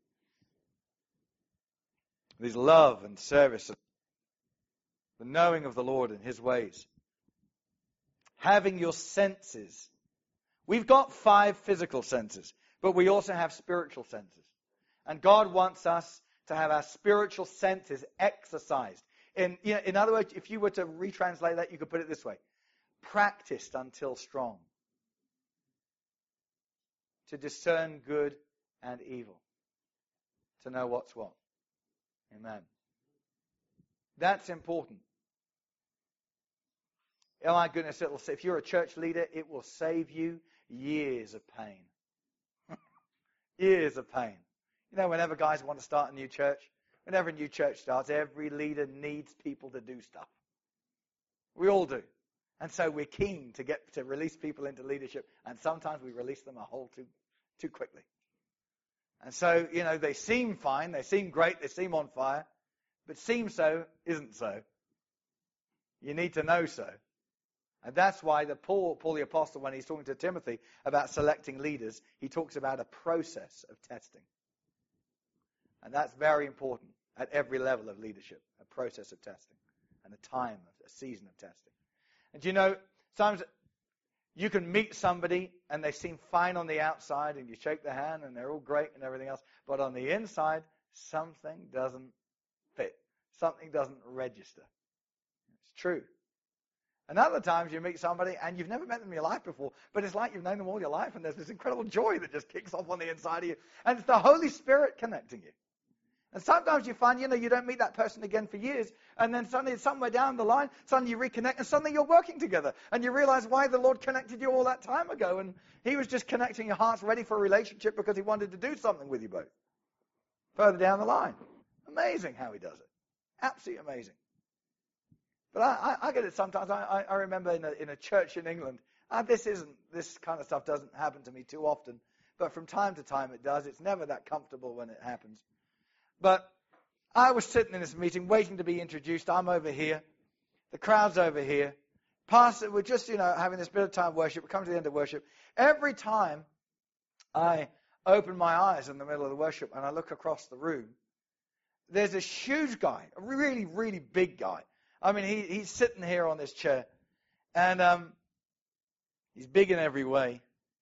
these love and service, the knowing of the Lord and his ways, having your senses. We've got five physical senses, but we also have spiritual senses. And God wants us to have our spiritual senses exercised. In, you know, in other words, if you were to retranslate that, you could put it this way. Practiced until strong. To discern good and evil. To know what's what. Amen. That's important. Oh my goodness, it'll, if you're a church leader, it will save you years of pain. Years of pain. You know, whenever guys want to start a new church, whenever a new church starts, every leader needs people to do stuff. We all do. And so we're keen to get to release people into leadership, and sometimes we release them a whole too too quickly. And so, you know, they seem fine, they seem great, they seem on fire, but seem so isn't so. You need to know so. And that's why the Paul, Paul the Apostle, when he's talking to Timothy about selecting leaders, he talks about a process of testing. And that's very important at every level of leadership, a process of testing and a time, a season of testing. And you know, sometimes you can meet somebody and they seem fine on the outside and you shake their hand and they're all great and everything else, but on the inside, something doesn't fit. Something doesn't register. It's true. And other times you meet somebody and you've never met them in your life before, but it's like you've known them all your life and there's this incredible joy that just kicks off on the inside of you. And it's the Holy Spirit connecting you. And sometimes you find, you know, you don't meet that person again for years, and then suddenly somewhere down the line, suddenly you reconnect, and suddenly you're working together, and you realize why the Lord connected you all that time ago, and he was just connecting your hearts ready for a relationship because he wanted to do something with you both. Further down the line. Amazing how he does it. Absolutely amazing. But I, I, I get it sometimes. I, I remember in a, in a church in England, uh, this isn't, this kind of stuff doesn't happen to me too often, but from time to time it does. It's never that comfortable when it happens. But I was sitting in this meeting waiting to be introduced. I'm over here. The crowd's over here. Pastor, we're just, you know, having this bit of time of worship. We're coming to the end of worship. Every time I open my eyes in the middle of the worship and I look across the room, there's this huge guy, a really, really big guy. I mean, he, he's sitting here on this chair. And um, he's big in every way.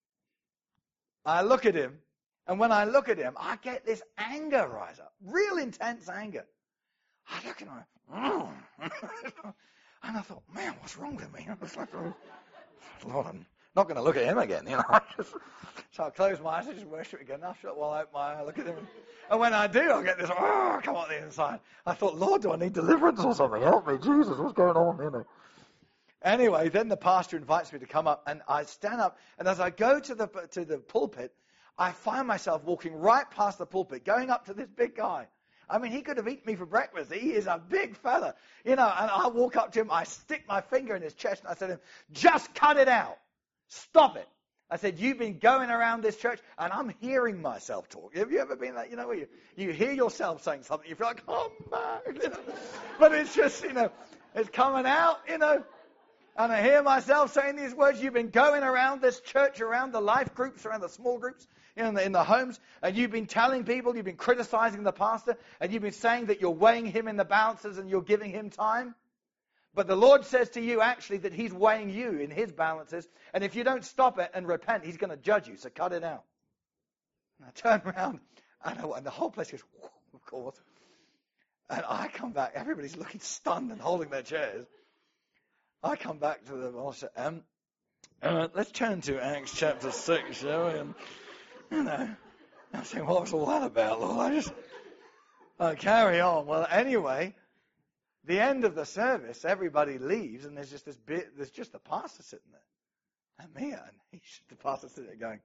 I look at him. And when I look at him, I get this anger rise up. Real intense anger. I look at him, oh. And I thought, man, what's wrong with me? I was like, oh, Lord, I'm not going to look at him again, you know. So I close my eyes, I just worship again. I shut one, open my eye, I look at him. And when I do, I get this, oh, come on the inside. I thought, Lord, do I need deliverance or something? Help me, Jesus, what's going on, you know. Anyway, then the pastor invites me to come up, and I stand up, and as I go to the to the pulpit, I find myself walking right past the pulpit, going up to this big guy. I mean, he could have eaten me for breakfast. He is a big fella. You know, and I walk up to him, I stick my finger in his chest, and I said to him, just cut it out. Stop it. I said, you've been going around this church, and I'm hearing myself talk. Have you ever been that? You know, where you, you hear yourself saying something, you feel like, oh, man. You know? But it's just, you know, it's coming out, you know. And I hear myself saying these words. You've been going around this church, around the life groups, around the small groups, in the, in the homes, and you've been telling people, you've been criticizing the pastor, and you've been saying that you're weighing him in the balances and you're giving him time. But the Lord says to you, actually, that he's weighing you in his balances, and if you don't stop it and repent, he's going to judge you, so cut it out. And I turn around, And, I, and the whole place goes, of course. And I come back, everybody's looking stunned and holding their chairs. I come back to them, I say, um, uh, let's turn to Acts chapter six, shall we? And, you know, I say, what was all that about, Lord? I just uh, carry on. Well, anyway, the end of the service, everybody leaves, and there's just this bit, there's just the pastor sitting there. And me, and he's the pastor sitting there going,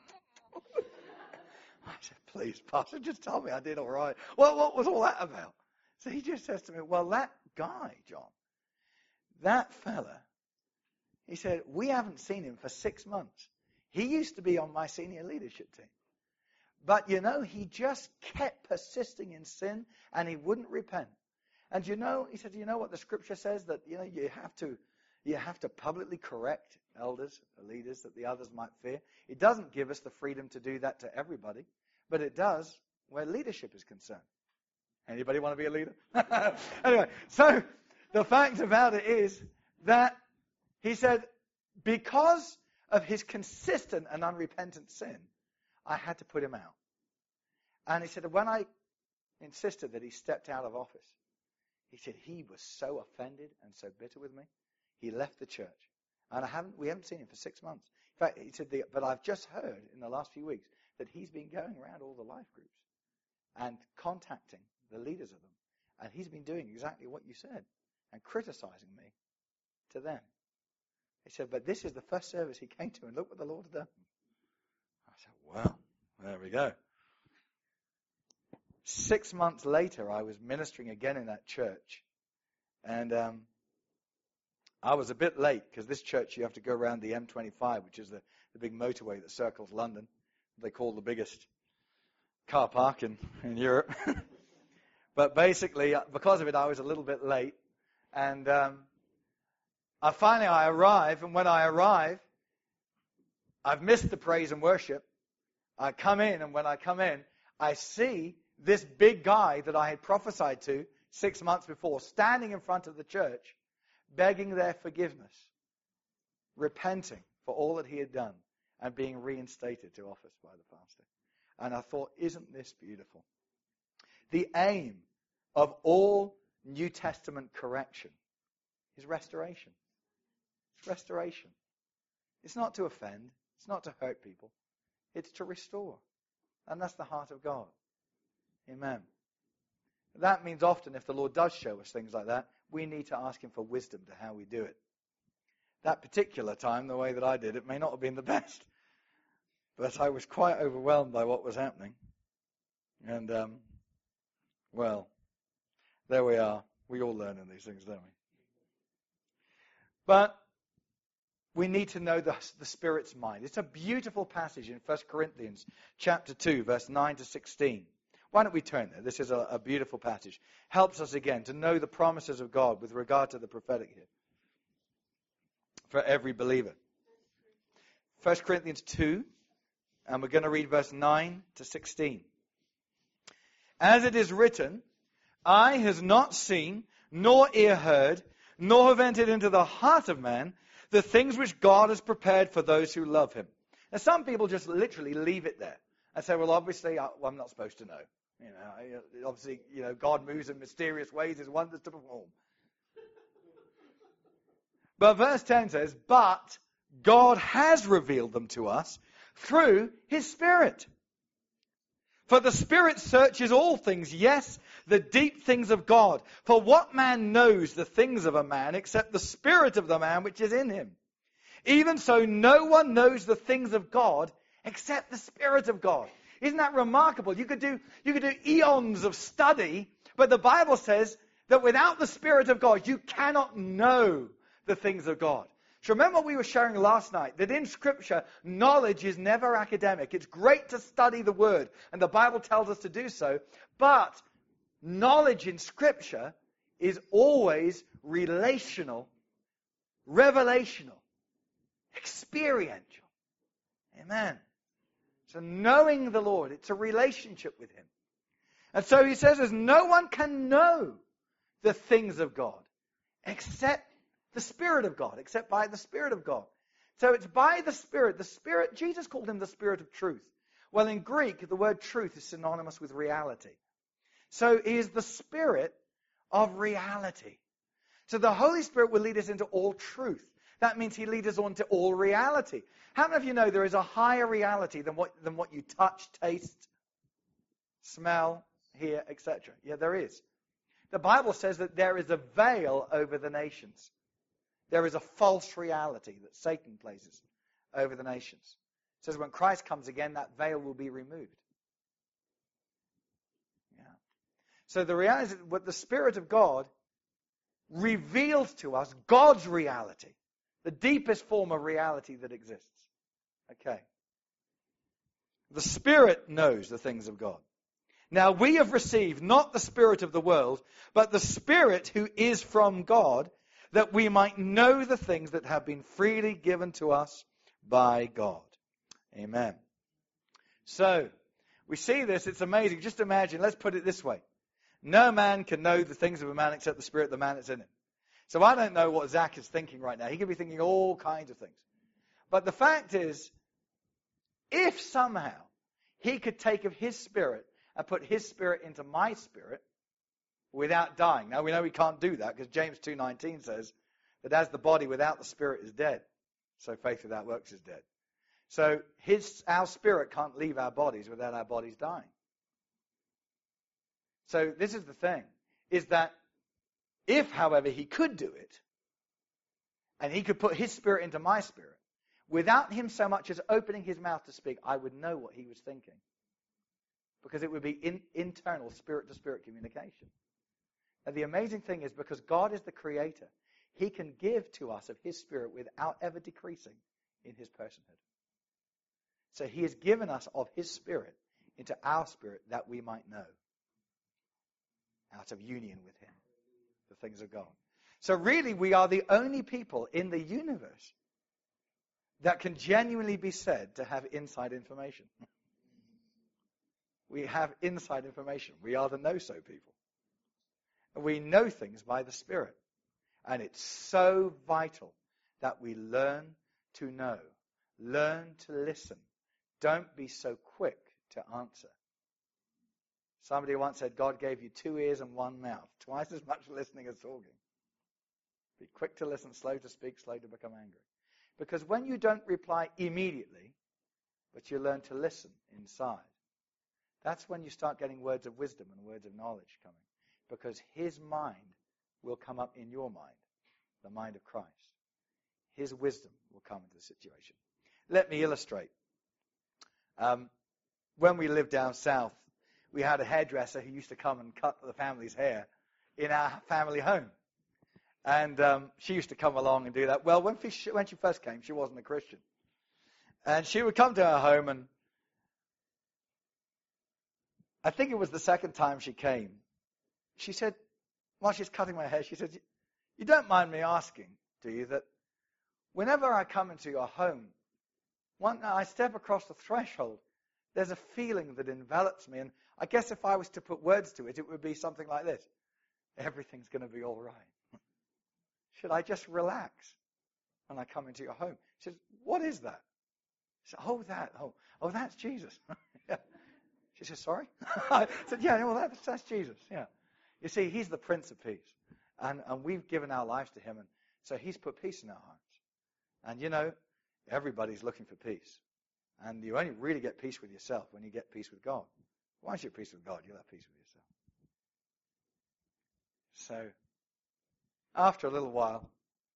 I said, please, Pastor, just tell me I did all right. Well, what was all that about? So he just says to me, well, that guy, John, that fella, he said, we haven't seen him for six months. He used to be on my senior leadership team. But, you know, he just kept persisting in sin, and he wouldn't repent. And, you know, he said, you know what the scripture says? That, you know, you have to, you have to publicly correct elders, leaders, that the others might fear. It doesn't give us the freedom to do that to everybody, but it does where leadership is concerned. Anybody want to be a leader? Anyway, so the fact about it is that he said, because of his consistent and unrepentant sin, I had to put him out. And he said, when I insisted that he stepped out of office, he said he was so offended and so bitter with me, he left the church. And I haven't, we haven't seen him for six months. In fact, he said, the, but I've just heard in the last few weeks that he's been going around all the life groups and contacting the leaders of them. And he's been doing exactly what you said and criticizing me to them. He said, but this is the first service he came to, and look what the Lord has done. I said, well, there we go. Six months later, I was ministering again in that church. And um, I was a bit late, because this church, you have to go around the M twenty-five, which is the, the big motorway that circles London. They call the biggest car park in, in Europe. But basically, because of it, I was a little bit late. And um, I finally, I arrive, and when I arrive, I've missed the praise and worship. I come in, and when I come in, I see this big guy that I had prophesied to six months before standing in front of the church, begging their forgiveness, repenting for all that he had done, and being reinstated to office by the pastor. And I thought, isn't this beautiful? The aim of all New Testament correction is restoration. It's restoration. It's not to offend. It's not to hurt people. It's to restore. And that's the heart of God. Amen. That means often if the Lord does show us things like that, we need to ask him for wisdom to how we do it. That particular time, the way that I did it, may not have been the best. But I was quite overwhelmed by what was happening. And, um, well, there we are. We all learn in these things, don't we? But we need to know the, the Spirit's mind. It's a beautiful passage in First Corinthians chapter two, verse nine to sixteen. Why don't we turn there? This is a, a beautiful passage. Helps us again to know the promises of God with regard to the prophetic here for every believer. First Corinthians two, and we're going to read verse nine to sixteen. As it is written, eye has not seen, nor ear heard, nor have entered into the heart of man the things which God has prepared for those who love him. Now, some people just literally leave it there and say, well, obviously, I, well, I'm not supposed to know. You know, I, obviously, you know, God moves in mysterious ways, his wonders to perform. But verse ten says, but God has revealed them to us through his Spirit. For the Spirit searches all things, yes, the deep things of God. For what man knows the things of a man except the spirit of the man which is in him? Even so, no one knows the things of God except the Spirit of God. Isn't that remarkable? You could do, you could do eons of study, but the Bible says that without the Spirit of God, you cannot know the things of God. So remember what we were sharing last night, that in Scripture, knowledge is never academic. It's great to study the Word, and the Bible tells us to do so, but knowledge in Scripture is always relational, revelational, experiential. Amen. So knowing the Lord, it's a relationship with him. And so he says, as no one can know the things of God except the Spirit of God, except by the Spirit of God. So it's by the Spirit. The Spirit, Jesus called him the Spirit of truth. Well, in Greek, the word truth is synonymous with reality. So he is the Spirit of reality. So the Holy Spirit will lead us into all truth. That means he leads us on to all reality. How many of you know there is a higher reality than what, than what you touch, taste, smell, hear, et cetera? Yeah, there is. The Bible says that there is a veil over the nations. There is a false reality that Satan places over the nations. It says when Christ comes again, that veil will be removed. Yeah. So the reality is what the Spirit of God reveals to us God's reality, the deepest form of reality that exists. Okay. The Spirit knows the things of God. Now we have received not the spirit of the world, but the Spirit who is from God, that we might know the things that have been freely given to us by God. Amen. So, we see this, it's amazing. Just imagine, let's put it this way. No man can know the things of a man except the spirit of the man that's in him. So I don't know what Zach is thinking right now. He could be thinking all kinds of things. But the fact is, if somehow he could take of his spirit and put his spirit into my spirit without dying. Now we know we can't do that because James two nineteen says that as the body without the spirit is dead, so faith without works is dead. So his, our spirit can't leave our bodies without our bodies dying. So this is the thing, is that if, however, he could do it, and he could put his spirit into my spirit, without him so much as opening his mouth to speak, I would know what he was thinking. Because it would be in, internal spirit-to-spirit communication. And the amazing thing is, because God is the creator, he can give to us of his spirit without ever decreasing in his personhood. So he has given us of his spirit into our spirit that we might know, out of union with him, the things of God. So really, we are the only people in the universe that can genuinely be said to have inside information. We have inside information. We are the know-so people. And we know things by the Spirit. And it's so vital that we learn to know, learn to listen. Don't be so quick to answer. Somebody once said, God gave you two ears and one mouth, twice as much listening as talking. Be quick to listen, slow to speak, slow to become angry. Because when you don't reply immediately, but you learn to listen inside, that's when you start getting words of wisdom and words of knowledge coming. Because his mind will come up in your mind, the mind of Christ. His wisdom will come into the situation. Let me illustrate. Um, when we lived down south, we had a hairdresser who used to come and cut the family's hair in our family home. And um, she used to come along and do that. Well, when she, when she first came, she wasn't a Christian. And she would come to our home, and I think it was the second time she came. She said, while she's cutting my hair, she said, you don't mind me asking, do you, that whenever I come into your home, when I step across the threshold, there's a feeling that envelops me. And I guess if I was to put words to it, it would be something like this. Everything's going to be all right. Should I just relax when I come into your home? She says, what is that? She said, oh, that. Oh, oh, that's Jesus. Yeah. She said, sorry? I said, yeah, well, that's, that's Jesus. Yeah. You see, he's the Prince of Peace. And, and we've given our lives to him. And so he's put peace in our hearts. And, you know, everybody's looking for peace. And you only really get peace with yourself when you get peace with God. Once you have peace with God, you'll have peace with yourself. So, after a little while,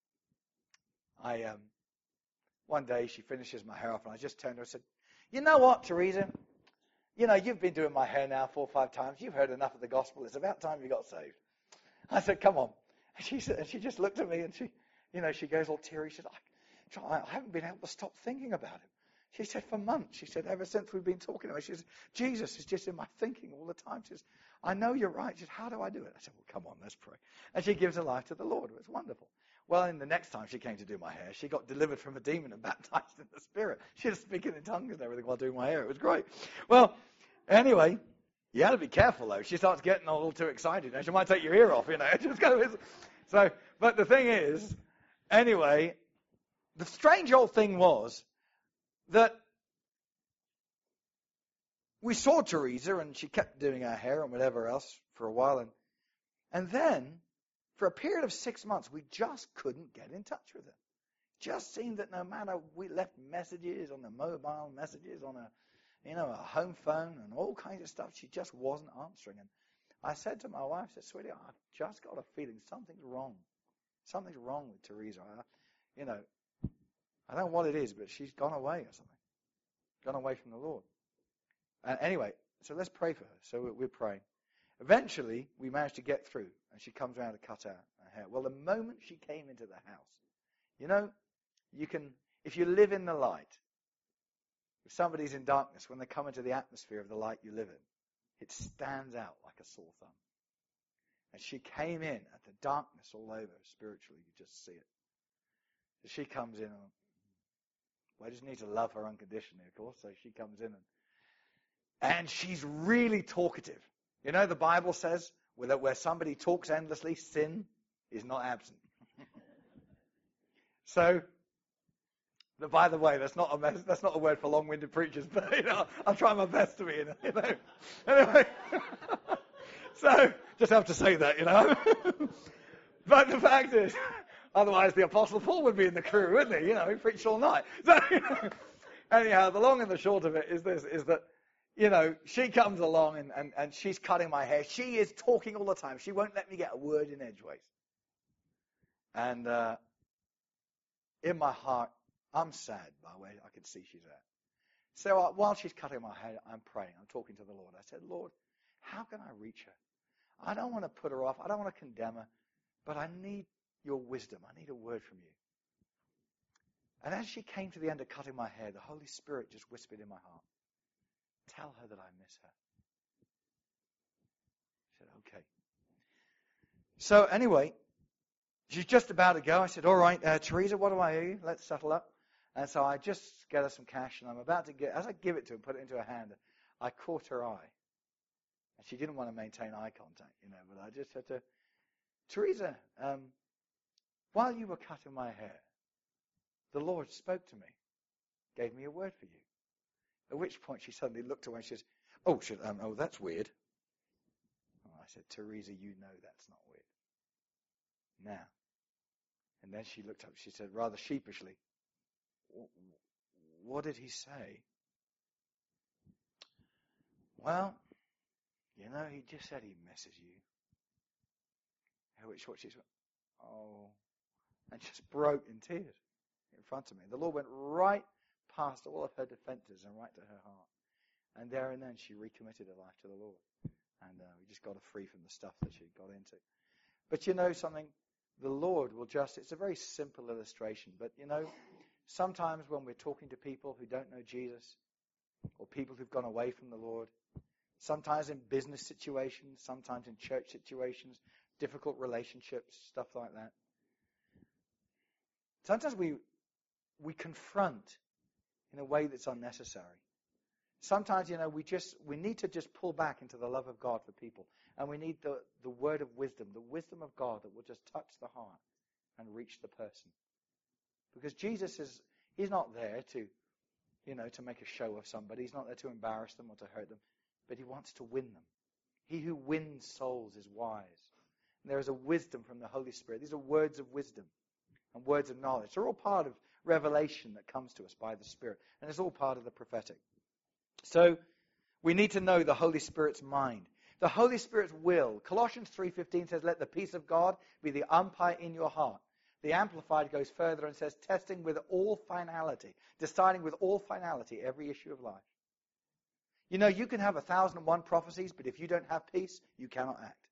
I um, one day she finishes my hair off, and I just turned to her and said, you know what, Teresa? You know, you've been doing my hair now four or five times. You've heard enough of the gospel. It's about time you got saved. I said, come on. And she said, and she just looked at me, and she, you know, she goes all teary. She said, I, I haven't been able to stop thinking about him. She said, for months. She said, ever since we've been talking to her, she said, Jesus is just in my thinking all the time. She says, I know you're right. She said, how do I do it? I said, well, come on, let's pray. And she gives her life to the Lord. It was wonderful. Well, and the next time she came to do my hair, she got delivered from a demon and baptized in the Spirit. She was speaking in tongues and everything while doing my hair. It was great. Well, anyway, you had to be careful, though. She starts getting a little too excited. And she might take your ear off, you know. Just kind of, so, but the thing is, anyway, the strange old thing was that we saw Teresa, and she kept doing her hair and whatever else for a while. And, and then, for a period of six months, we just couldn't get in touch with her. Just seemed that no matter, we left messages on the mobile, messages on a, you know, a home phone and all kinds of stuff, she just wasn't answering. And I said to my wife, I said, sweetie, I've just got a feeling something's wrong. Something's wrong with Teresa. I, you know, I don't know what it is, but she's gone away or something. Gone away from the Lord. And anyway, so let's pray for her. So we're, we're praying. Eventually, we managed to get through, and she comes around to cut out her hair. Well, the moment she came into the house, you know, you can, if you live in the light, if somebody's in darkness, when they come into the atmosphere of the light you live in, it stands out like a sore thumb. And she came in at the darkness all over spiritually. You just see it. So she comes in. And, well, I just need to love her unconditionally, of course. So she comes in. And, and she's really talkative. You know, the Bible says that where somebody talks endlessly, sin is not absent. So, by the way, that's not a mess, that's not a word for long-winded preachers, but you know, I'll try my best to be. You know, anyway. So, just have to say that, you know. But the fact is, otherwise the Apostle Paul would be in the crew, wouldn't he? You know, he preached all night. So, you know, anyhow, the long and the short of it is this: is that, you know, she comes along and, and, and she's cutting my hair. She is talking all the time. She won't let me get a word in edgeways. And uh, in my heart, I'm sad by the way I can see she's at. So uh, while she's cutting my hair, I'm praying. I'm talking to the Lord. I said, Lord, how can I reach her? I don't want to put her off. I don't want to condemn her. But I need your wisdom. I need a word from you. And as she came to the end of cutting my hair, the Holy Spirit just whispered in my heart, tell her that I miss her. I said, okay. So anyway, she's just about to go. I said, all right, uh, Teresa, what do I owe you? Let's settle up. And so I just get her some cash, and I'm about to get, as I give it to her, put it into her hand, I caught her eye. And she didn't want to maintain eye contact, you know, but I just said to her, Teresa, um, while you were cutting my hair, the Lord spoke to me, gave me a word for you. At which point she suddenly looked away and she says, oh, should, um, oh, that's weird. Oh, I said, Teresa, you know that's not weird. Now. And then she looked up, she said rather sheepishly, what did he say? Well, you know, he just said he misses you. At which what she said, oh, and just broke in tears in front of me. The Lord went right past all of her defenses and right to her heart. And there and then she recommitted her life to the Lord. And uh, we just got her free from the stuff that she got into. But you know something? The Lord will just, it's a very simple illustration. But you know, sometimes when we're talking to people who don't know Jesus, or people who've gone away from the Lord, sometimes in business situations, sometimes in church situations, difficult relationships, stuff like that. Sometimes we we confront in a way that's unnecessary. Sometimes, you know, we just we need to just pull back into the love of God for people. And we need the, the word of wisdom, the wisdom of God that will just touch the heart and reach the person. Because Jesus is, he's not there to, you know, to make a show of somebody. He's not there to embarrass them or to hurt them. But he wants to win them. He who wins souls is wise. And there is a wisdom from the Holy Spirit. These are words of wisdom and words of knowledge. They're all part of revelation that comes to us by the Spirit. And it's all part of the prophetic. So we need to know the Holy Spirit's mind. The Holy Spirit's will. Colossians three fifteen says, let the peace of God be the umpire in your heart. The Amplified goes further and says, testing with all finality, deciding with all finality every issue of life. You know, you can have a thousand and one prophecies, but if you don't have peace, you cannot act.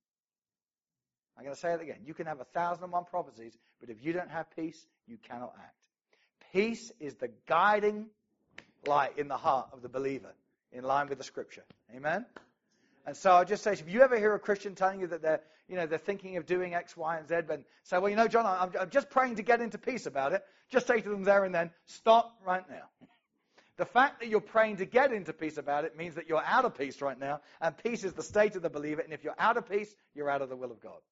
I'm going to say it again. You can have a thousand and one prophecies, but if you don't have peace, you cannot act. Peace is the guiding light in the heart of the believer, in line with the Scripture. Amen? And so I just say, if you ever hear a Christian telling you that they're, you know, they're thinking of doing X, Y, and Z, and say, well, you know, John, I'm, I'm just praying to get into peace about it. Just say to them there and then, stop right now. The fact that you're praying to get into peace about it means that you're out of peace right now, and peace is the state of the believer, and if you're out of peace, you're out of the will of God.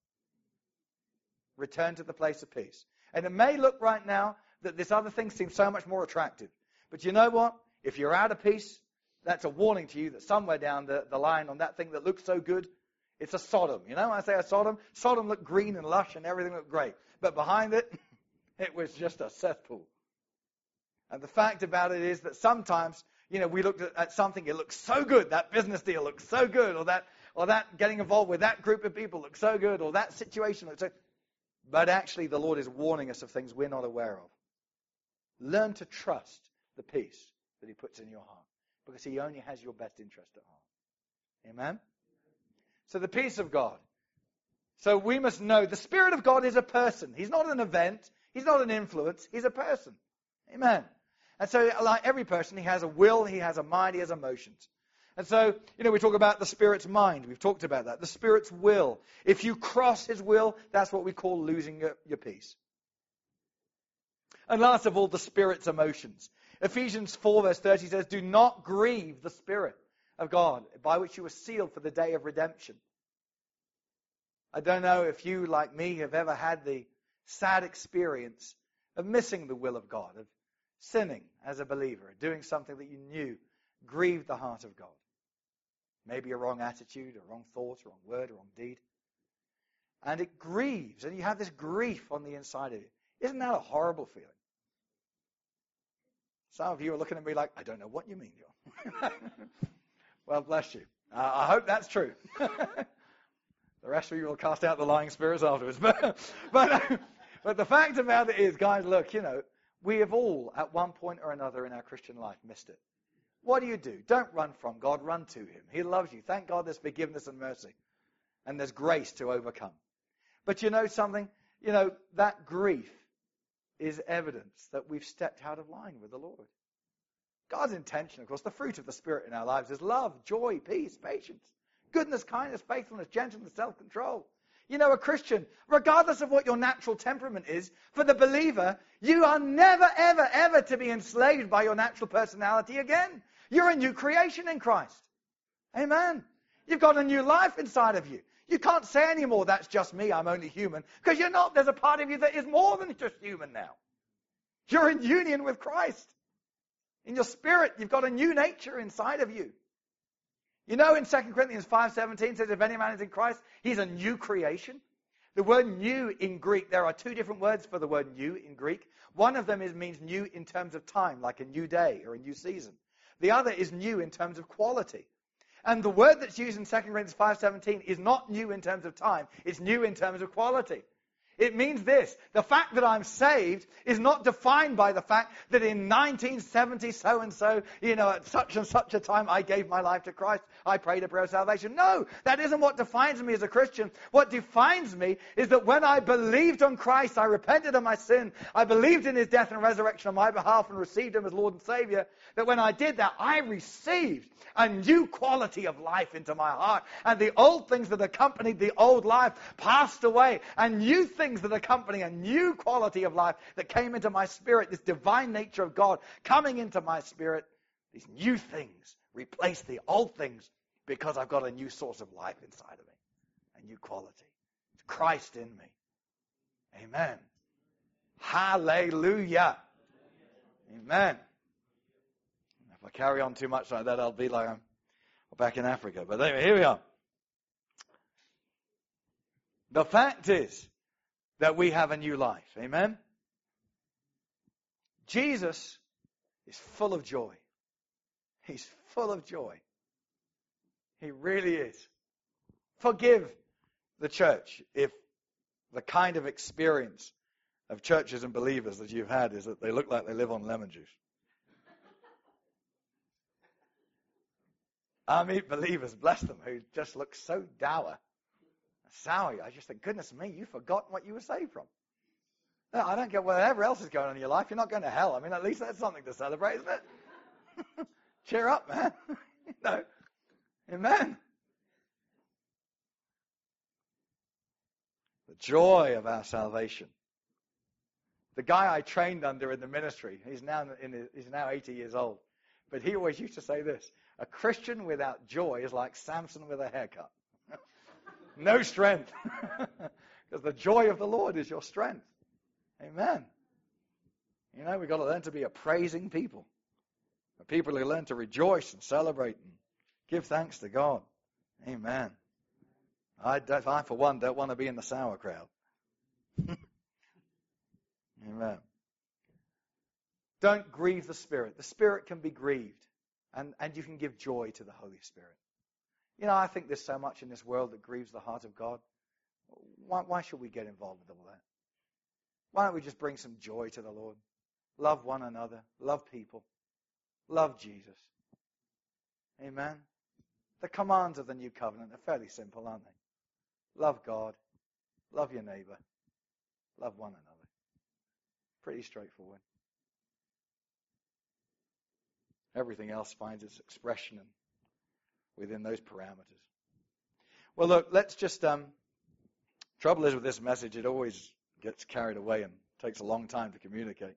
Return to the place of peace. And it may look right now that this other thing seems so much more attractive. But you know what? If you're out of peace, That's a warning to you that somewhere down the, the line on that thing that looks so good, it's a Sodom. You know, when I say a Sodom, Sodom looked green and lush and everything looked great. But behind it, it was just a cesspool. And the fact about it is that sometimes, you know, we looked at, at something, it looks so good, that business deal looks so good, or that or that getting involved with that group of people looks so good, or that situation looks so. But actually, the Lord is warning us of things we're not aware of. Learn to trust the peace that he puts in your heart, because he only has your best interest at heart. Amen? So the peace of God. So we must know the Spirit of God is a person. He's not an event. He's not an influence. He's a person. Amen. And so like every person, he has a will, he has a mind, he has emotions. And so, you know, we talk about the Spirit's mind. We've talked about that. The Spirit's will. If you cross his will, that's what we call losing your, your peace. And last of all, the Spirit's emotions. Ephesians four verse thirty says, do not grieve the Spirit of God, by which you were sealed for the day of redemption. I don't know if you, like me, have ever had the sad experience of missing the will of God, of sinning as a believer, doing something that you knew grieved the heart of God. Maybe a wrong attitude, a wrong thought, a wrong word, a wrong deed. And it grieves, and you have this grief on the inside of you. Isn't that a horrible feeling? Some of you are looking at me like, I don't know what you mean, John. Well, bless you. Uh, I hope that's true. The rest of you will cast out the lying spirits afterwards. But, but, but the fact about it is, guys, look, you know, we have all, at one point or another in our Christian life, missed it. What do you do? Don't run from God. Run to him. He loves you. Thank God there's forgiveness and mercy. And there's grace to overcome. But you know something? You know, that grief is evidence that we've stepped out of line with the Lord. God's intention, of course, the fruit of the Spirit in our lives is love, joy, peace, patience, goodness, kindness, faithfulness, gentleness, self-control. You know, a Christian, regardless of what your natural temperament is, for the believer, you are never, ever, ever to be enslaved by your natural personality again. You're a new creation in Christ. Amen. You've got a new life inside of you. You can't say anymore, that's just me, I'm only human. Because you're not. There's a part of you that is more than just human now. You're in union with Christ. In your spirit, you've got a new nature inside of you. You know, in Second Corinthians five seventeen says, if any man is in Christ, he's a new creation. The word new in Greek, there are two different words for the word new in Greek. One of them is, means new in terms of time, like a new day or a new season. The other is new in terms of quality. And the word that's used in Second Corinthians five seventeen is not new in terms of time. It's new in terms of quality. It means this: the fact that I'm saved is not defined by the fact that in nineteen seventy so-and-so, you know, at such and such a time I gave my life to Christ, I prayed a prayer of salvation. No, that isn't what defines me as a Christian. What defines me is that when I believed on Christ, I repented of my sin, I believed in his death and resurrection on my behalf and received him as Lord and Savior, that when I did that, I received a new quality of life into my heart. And the old things that accompanied the old life passed away, and new things that accompany a new quality of life that came into my spirit, this divine nature of God coming into my spirit. These new things replace the old things because I've got a new source of life inside of me, a new quality. It's Christ in me. Amen. Hallelujah. Amen. If I carry on too much like that, I'll be like I'm back in Africa. But anyway, here we are. The fact is that we have a new life. Amen? Jesus is full of joy. He's full of joy. He really is. Forgive the church if the kind of experience of churches and believers that you've had is that they look like they live on lemon juice. I meet believers, bless them, who just look so dour, sour. I just think, goodness me, you've forgotten what you were saved from. No, I don't get whatever else is going on in your life. You're not going to hell. I mean, at least that's something to celebrate, isn't it? Cheer up, man. You know, amen. The joy of our salvation. The guy I trained under in the ministry, he's now in his, he's now eighty years old, but he always used to say this: a Christian without joy is like Samson with a haircut. No strength. Because the joy of the Lord is your strength. Amen. You know, we've got to learn to be a praising people. A people who learn to rejoice and celebrate and give thanks to God. Amen. I, don't, I for one, don't want to be in the sour crowd. Amen. Don't grieve the Spirit. The Spirit can be grieved, and, and you can give joy to the Holy Spirit. You know, I think there's so much in this world that grieves the heart of God. Why, why should we get involved with all that? Why don't we just bring some joy to the Lord? Love one another. Love people. Love Jesus. Amen. The commands of the new covenant are fairly simple, aren't they? Love God. Love your neighbor. Love one another. Pretty straightforward. Everything else finds its expression in, within those parameters. Well, look, let's just... Um, trouble is with this message, it always gets carried away and takes a long time to communicate.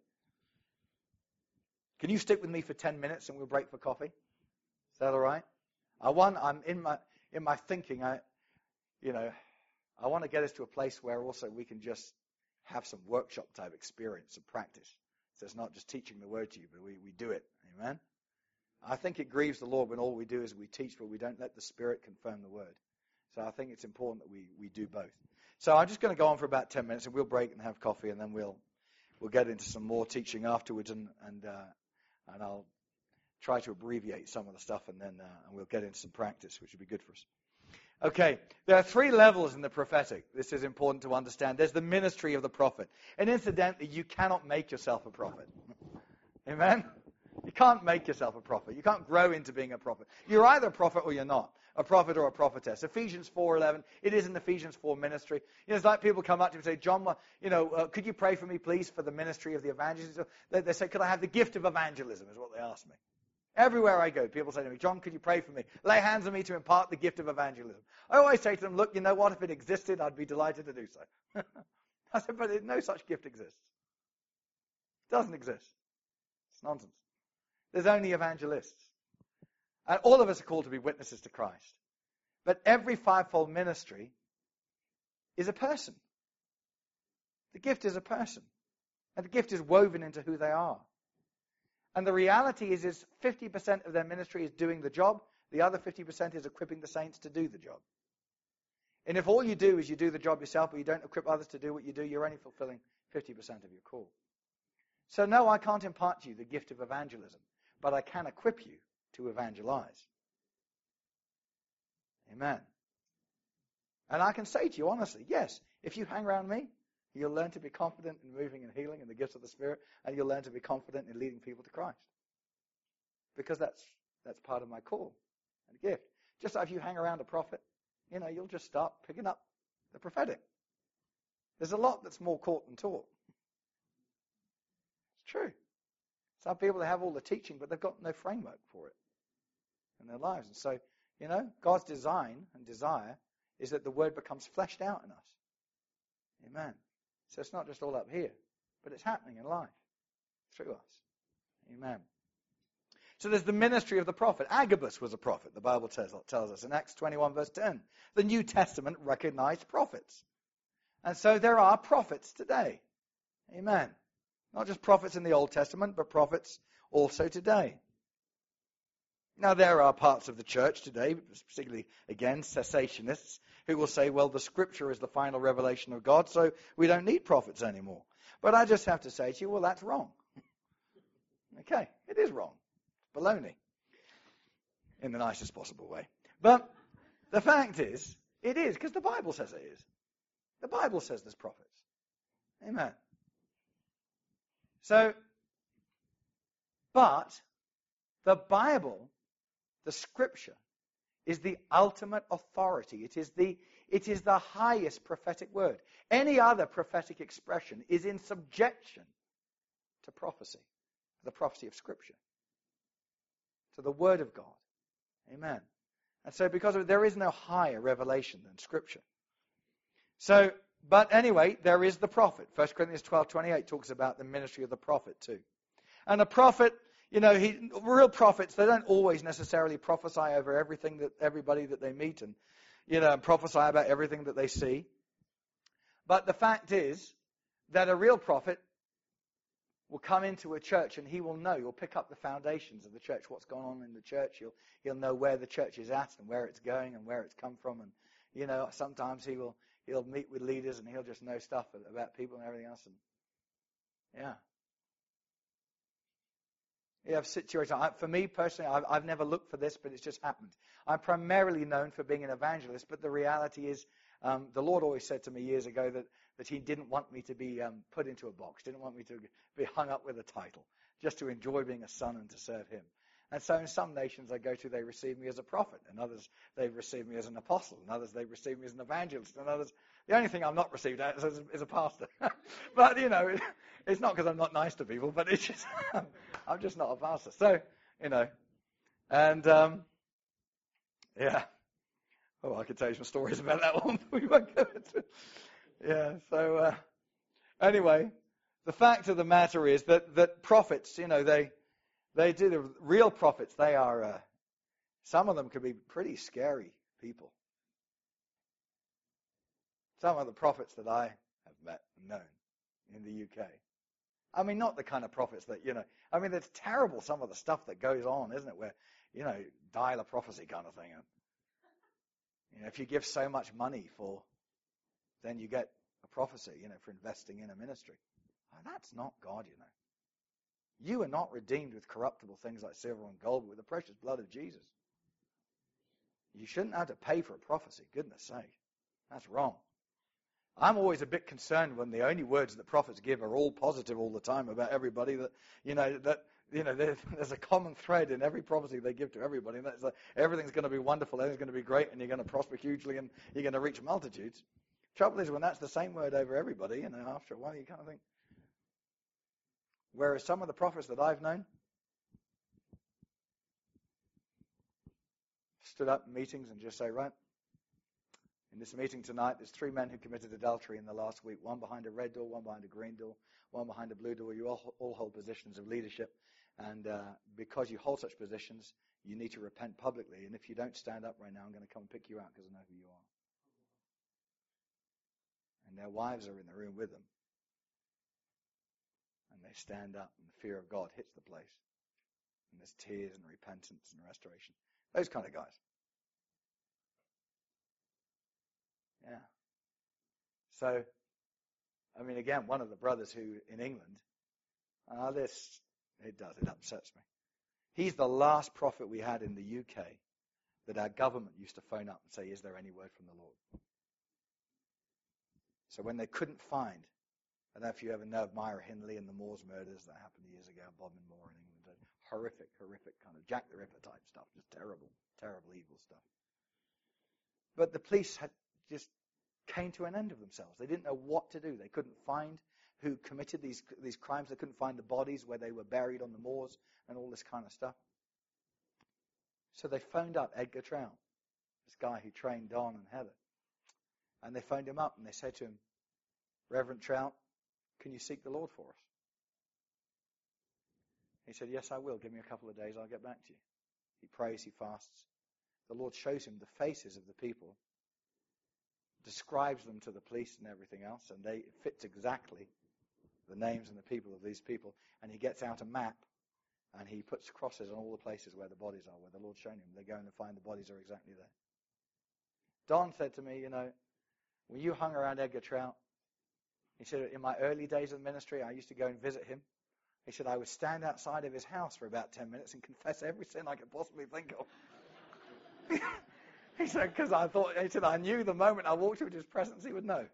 Can you stick with me for ten minutes and we'll break for coffee? Is that all right? I want, I'm in my in my thinking, I, you know, I want to get us to a place where also we can just have some workshop type experience and practice. So it's not just teaching the word to you, but we, we do it. Amen? I think it grieves the Lord when all we do is we teach, but we don't let the Spirit confirm the word. So I think it's important that we, we do both. So I'm just going to go on for about ten minutes, and we'll break and have coffee, and then we'll we'll get into some more teaching afterwards, and and uh, and I'll try to abbreviate some of the stuff, and then uh, and we'll get into some practice, which would be good for us. Okay, there are three levels in the prophetic. This is important to understand. There's the ministry of the prophet, and incidentally, you cannot make yourself a prophet. Amen? You can't make yourself a prophet. You can't grow into being a prophet. You're either a prophet or you're not. A prophet or a prophetess. Ephesians four eleven, it is in Ephesians four ministry. You know, it's like people come up to me and say, John, you know, uh, could you pray for me, please, for the ministry of the evangelist? They, they say, could I have the gift of evangelism, is what they ask me. Everywhere I go, people say to me, John, could you pray for me? Lay hands on me to impart the gift of evangelism. I always say to them, look, you know what? If it existed, I'd be delighted to do so. I said, but no such gift exists. It doesn't exist. It's nonsense. There's only evangelists. And all of us are called to be witnesses to Christ. But every fivefold ministry is a person. The gift is a person. And the gift is woven into who they are. And the reality is, is fifty percent of their ministry is doing the job. The other fifty percent is equipping the saints to do the job. And if all you do is you do the job yourself, but you don't equip others to do what you do, you're only fulfilling fifty percent of your call. So no, I can't impart to you the gift of evangelism, but I can equip you to evangelize. Amen. And I can say to you honestly, yes, if you hang around me, you'll learn to be confident in moving and healing in the gifts of the Spirit, and you'll learn to be confident in leading people to Christ. Because that's that's part of my call and gift. Just like if you hang around a prophet, you know, you'll just start picking up the prophetic. There's a lot that's more caught than taught. It's true. Some people, they have all the teaching, but they've got no framework for it in their lives. And so, you know, God's design and desire is that the word becomes fleshed out in us. Amen. So it's not just all up here, but it's happening in life through us. Amen. So there's the ministry of the prophet. Agabus was a prophet, the Bible tells, tells us in Acts twenty-one, verse ten. The New Testament recognized prophets. And so there are prophets today. Amen. Not just prophets in the Old Testament, but prophets also today. Now, there are parts of the church today, particularly, again, cessationists, who will say, well, the Scripture is the final revelation of God, so we don't need prophets anymore. But I just have to say to you, well, that's wrong. Okay, it is wrong. It's baloney. In the nicest possible way. But the fact is, it is, because the Bible says it is. The Bible says there's prophets. Amen. So, but the Bible, the Scripture, is the ultimate authority. It is the, it is the highest prophetic word. Any other prophetic expression is in subjection to prophecy, the prophecy of Scripture, to the Word of God. Amen. And so because of it, there is no higher revelation than Scripture. So, but anyway, there is the prophet. First Corinthians twelve twenty-eight talks about the ministry of the prophet too. And a prophet, you know, he, real prophets, they don't always necessarily prophesy over everything that everybody that they meet and, you know, prophesy about everything that they see. But the fact is that a real prophet will come into a church and he will know. He'll pick up the foundations of the church, what's going on in the church. He'll he'll know where the church is at and where it's going and where it's come from. And you know, sometimes he will he'll meet with leaders and he'll just know stuff about people and everything else. And yeah. You have situations. I, for me personally, I've, I've never looked for this, but it's just happened. I'm primarily known for being an evangelist, but the reality is, um, the Lord always said to me years ago that, that He didn't want me to be um, put into a box, didn't want me to be hung up with a title, just to enjoy being a son and to serve Him. And so in some nations I go to, they receive me as a prophet, and others they receive me as an apostle, and others they receive me as an evangelist, and others, the only thing I'm not received as is, is a pastor. But, you know, it, it's not because I'm not nice to people, but it's just, I'm just not a pastor. So, you know, and, um, yeah. Oh, I could tell you some stories about that one, but we won't go into it. Yeah, so, uh, anyway, the fact of the matter is that, that prophets, you know, they, they do, the real prophets, they are, uh, some of them can be pretty scary people. Some of the prophets that I have met and known in the U K. I mean, not the kind of prophets that, you know, I mean, it's terrible, some of the stuff that goes on, isn't it? Where, you know, dial a prophecy kind of thing. And, you know, if you give so much money for, then you get a prophecy, you know, for investing in a ministry. Oh, that's not God, you know. You are not redeemed with corruptible things like silver and gold, but with the precious blood of Jesus. You shouldn't have to pay for a prophecy, goodness sake. That's wrong. I'm always a bit concerned when the only words that prophets give are all positive all the time about everybody, that, you know, that, you know, there's, there's a common thread in every prophecy they give to everybody, and that's like, everything's going to be wonderful, everything's going to be great, and you're going to prosper hugely, and you're going to reach multitudes. Trouble is, when that's the same word over everybody, you know, after a while you kind of think. Whereas some of the prophets that I've known stood up in meetings and just say, right, in this meeting tonight, there's three men who committed adultery in the last week, one behind a red door, one behind a green door, one behind a blue door. You all, all hold positions of leadership, and uh, because you hold such positions, you need to repent publicly, and if you don't stand up right now, I'm going to come and pick you out because I know who you are. And their wives are in the room with them, and they stand up, and the fear of God hits the place, and there's tears and repentance and restoration. Those kind of guys. Yeah. So, I mean, again, one of the brothers who in England, uh, this, it does, it upsets me. He's the last prophet we had in the U K that our government used to phone up and say, is there any word from the Lord? So when they couldn't find, I don't know if you ever know of Myra Hindley and the Moors murders that happened years ago, Bodmin Moor in England. Horrific, horrific kind of Jack the Ripper type stuff. Just terrible, terrible, evil stuff. But the police had just came to an end of themselves. They didn't know what to do. They couldn't find who committed these these crimes. They couldn't find the bodies where they were buried on the moors and all this kind of stuff. So they phoned up Edgar Trout, this guy who trained Don and Heather. And they phoned him up and they said to him, Reverend Trout, can you seek the Lord for us? He said, yes, I will. Give me a couple of days. I'll get back to you. He prays, he fasts. The Lord shows him the faces of the people, describes them to the police and everything else, and they it fits exactly the names and the people of these people. And he gets out a map, and he puts crosses on all the places where the bodies are, where the Lord's shown him. They go in and find the bodies are exactly there. Don said to me, you know, when you hung around Edgar Trout, he said, in my early days of ministry, I used to go and visit him. He said, I would stand outside of his house for about ten minutes and confess every sin I could possibly think of. He said, because I thought, he said, I knew the moment I walked into his presence, he would know.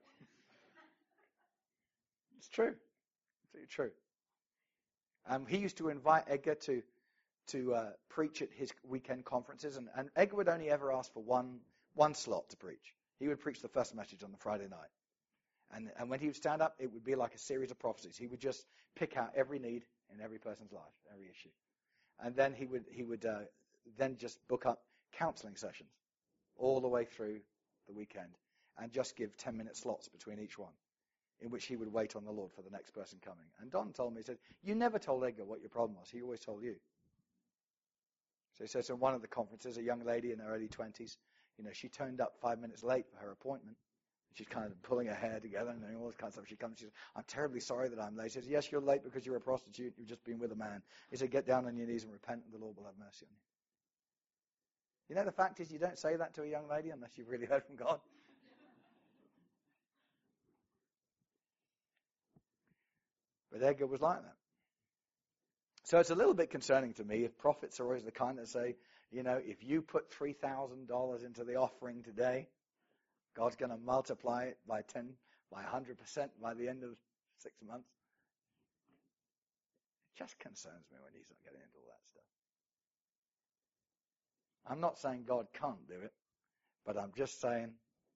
It's true. It's true. Um, he used to invite Edgar to to uh, preach at his weekend conferences, and, and Edgar would only ever ask for one one slot to preach. He would preach the first message on the Friday night. And, and when he would stand up, it would be like a series of prophecies. He would just pick out every need in every person's life, every issue. And then he would he would uh, then just book up counseling sessions all the way through the weekend and just give ten-minute slots between each one in which he would wait on the Lord for the next person coming. And Don told me, he said, you never told Edgar what your problem was. He always told you. So he says, in one of the conferences, a young lady in her early twenties, you know, she turned up five minutes late for her appointment. She's kind of pulling her hair together and all this kind of stuff. She comes, she says, I'm terribly sorry that I'm late. She says, yes, you're late because you're a prostitute. You've just been with a man. He said, get down on your knees and repent, and the Lord will have mercy on you. You know, the fact is you don't say that to a young lady unless you've really heard from God. But Edgar was like that. So it's a little bit concerning to me if prophets are always the kind that say, you know, if you put three thousand dollars into the offering today, God's going to multiply it by ten, by one hundred percent by the end of six months. It just concerns me when he's not getting into all that stuff. I'm not saying God can't do it, but I'm just saying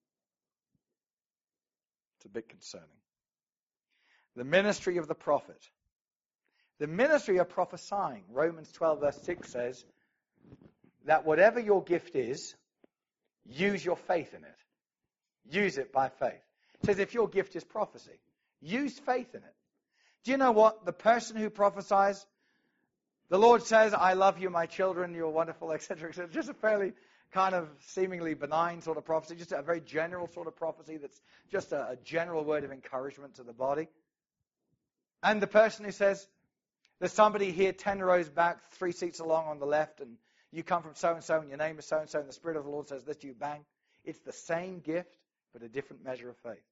it's a bit concerning. The ministry of the prophet. The ministry of prophesying. Romans twelve verse six says that whatever your gift is, use your faith in it. Use it by faith. It says if your gift is prophecy, use faith in it. Do you know what? The person who prophesies, the Lord says, I love you, my children, you're wonderful, et cetera, et cetera. Just a fairly kind of seemingly benign sort of prophecy, just a very general sort of prophecy that's just a, a general word of encouragement to the body. And the person who says, there's somebody here ten rows back, three seats along on the left, and you come from so-and-so, and your name is so-and-so, and the Spirit of the Lord says this to you, bang. It's the same gift, but a different measure of faith.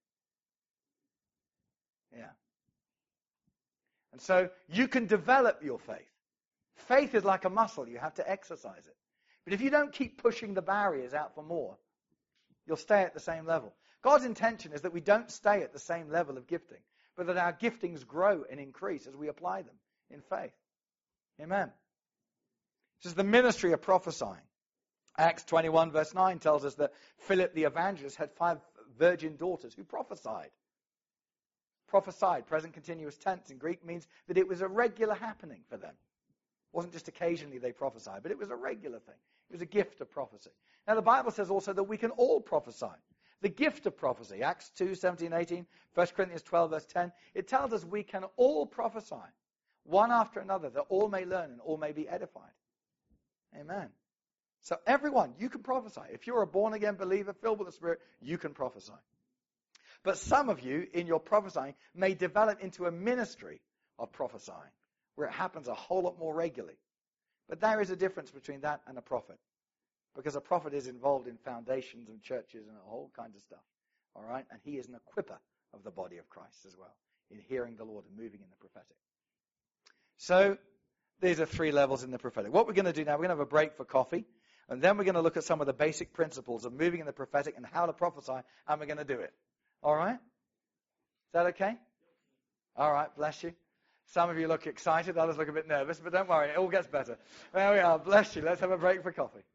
Yeah. And so you can develop your faith. Faith is like a muscle. You have to exercise it. But if you don't keep pushing the barriers out for more, you'll stay at the same level. God's intention is that we don't stay at the same level of gifting, but that our giftings grow and increase as we apply them in faith. Amen. This is the ministry of prophesying. Acts twenty-one verse nine tells us that Philip the evangelist had five virgin daughters who prophesied. Prophesied, present continuous tense in Greek, means that it was a regular happening for them. It wasn't just occasionally they prophesied, but it was a regular thing. It was a gift of prophecy. Now the Bible says also that we can all prophesy. The gift of prophecy, Acts two, seventeen, eighteen, First Corinthians twelve verse ten, it tells us we can all prophesy, one after another, that all may learn and all may be edified. Amen. So everyone, you can prophesy. If you're a born-again believer filled with the Spirit, you can prophesy. But some of you, in your prophesying, may develop into a ministry of prophesying, where it happens a whole lot more regularly. But there is a difference between that and a prophet. Because a prophet is involved in foundations and churches and a whole kind of stuff. All right? And he is an equipper of the body of Christ as well, in hearing the Lord and moving in the prophetic. So, these are three levels in the prophetic. What we're going to do now, we're going to have a break for coffee. And then we're going to look at some of the basic principles of moving in the prophetic and how to prophesy, and we're going to do it. All right? Is that okay? All right, bless you. Some of you look excited, others look a bit nervous, but don't worry, it all gets better. There we are, bless you. Let's have a break for coffee.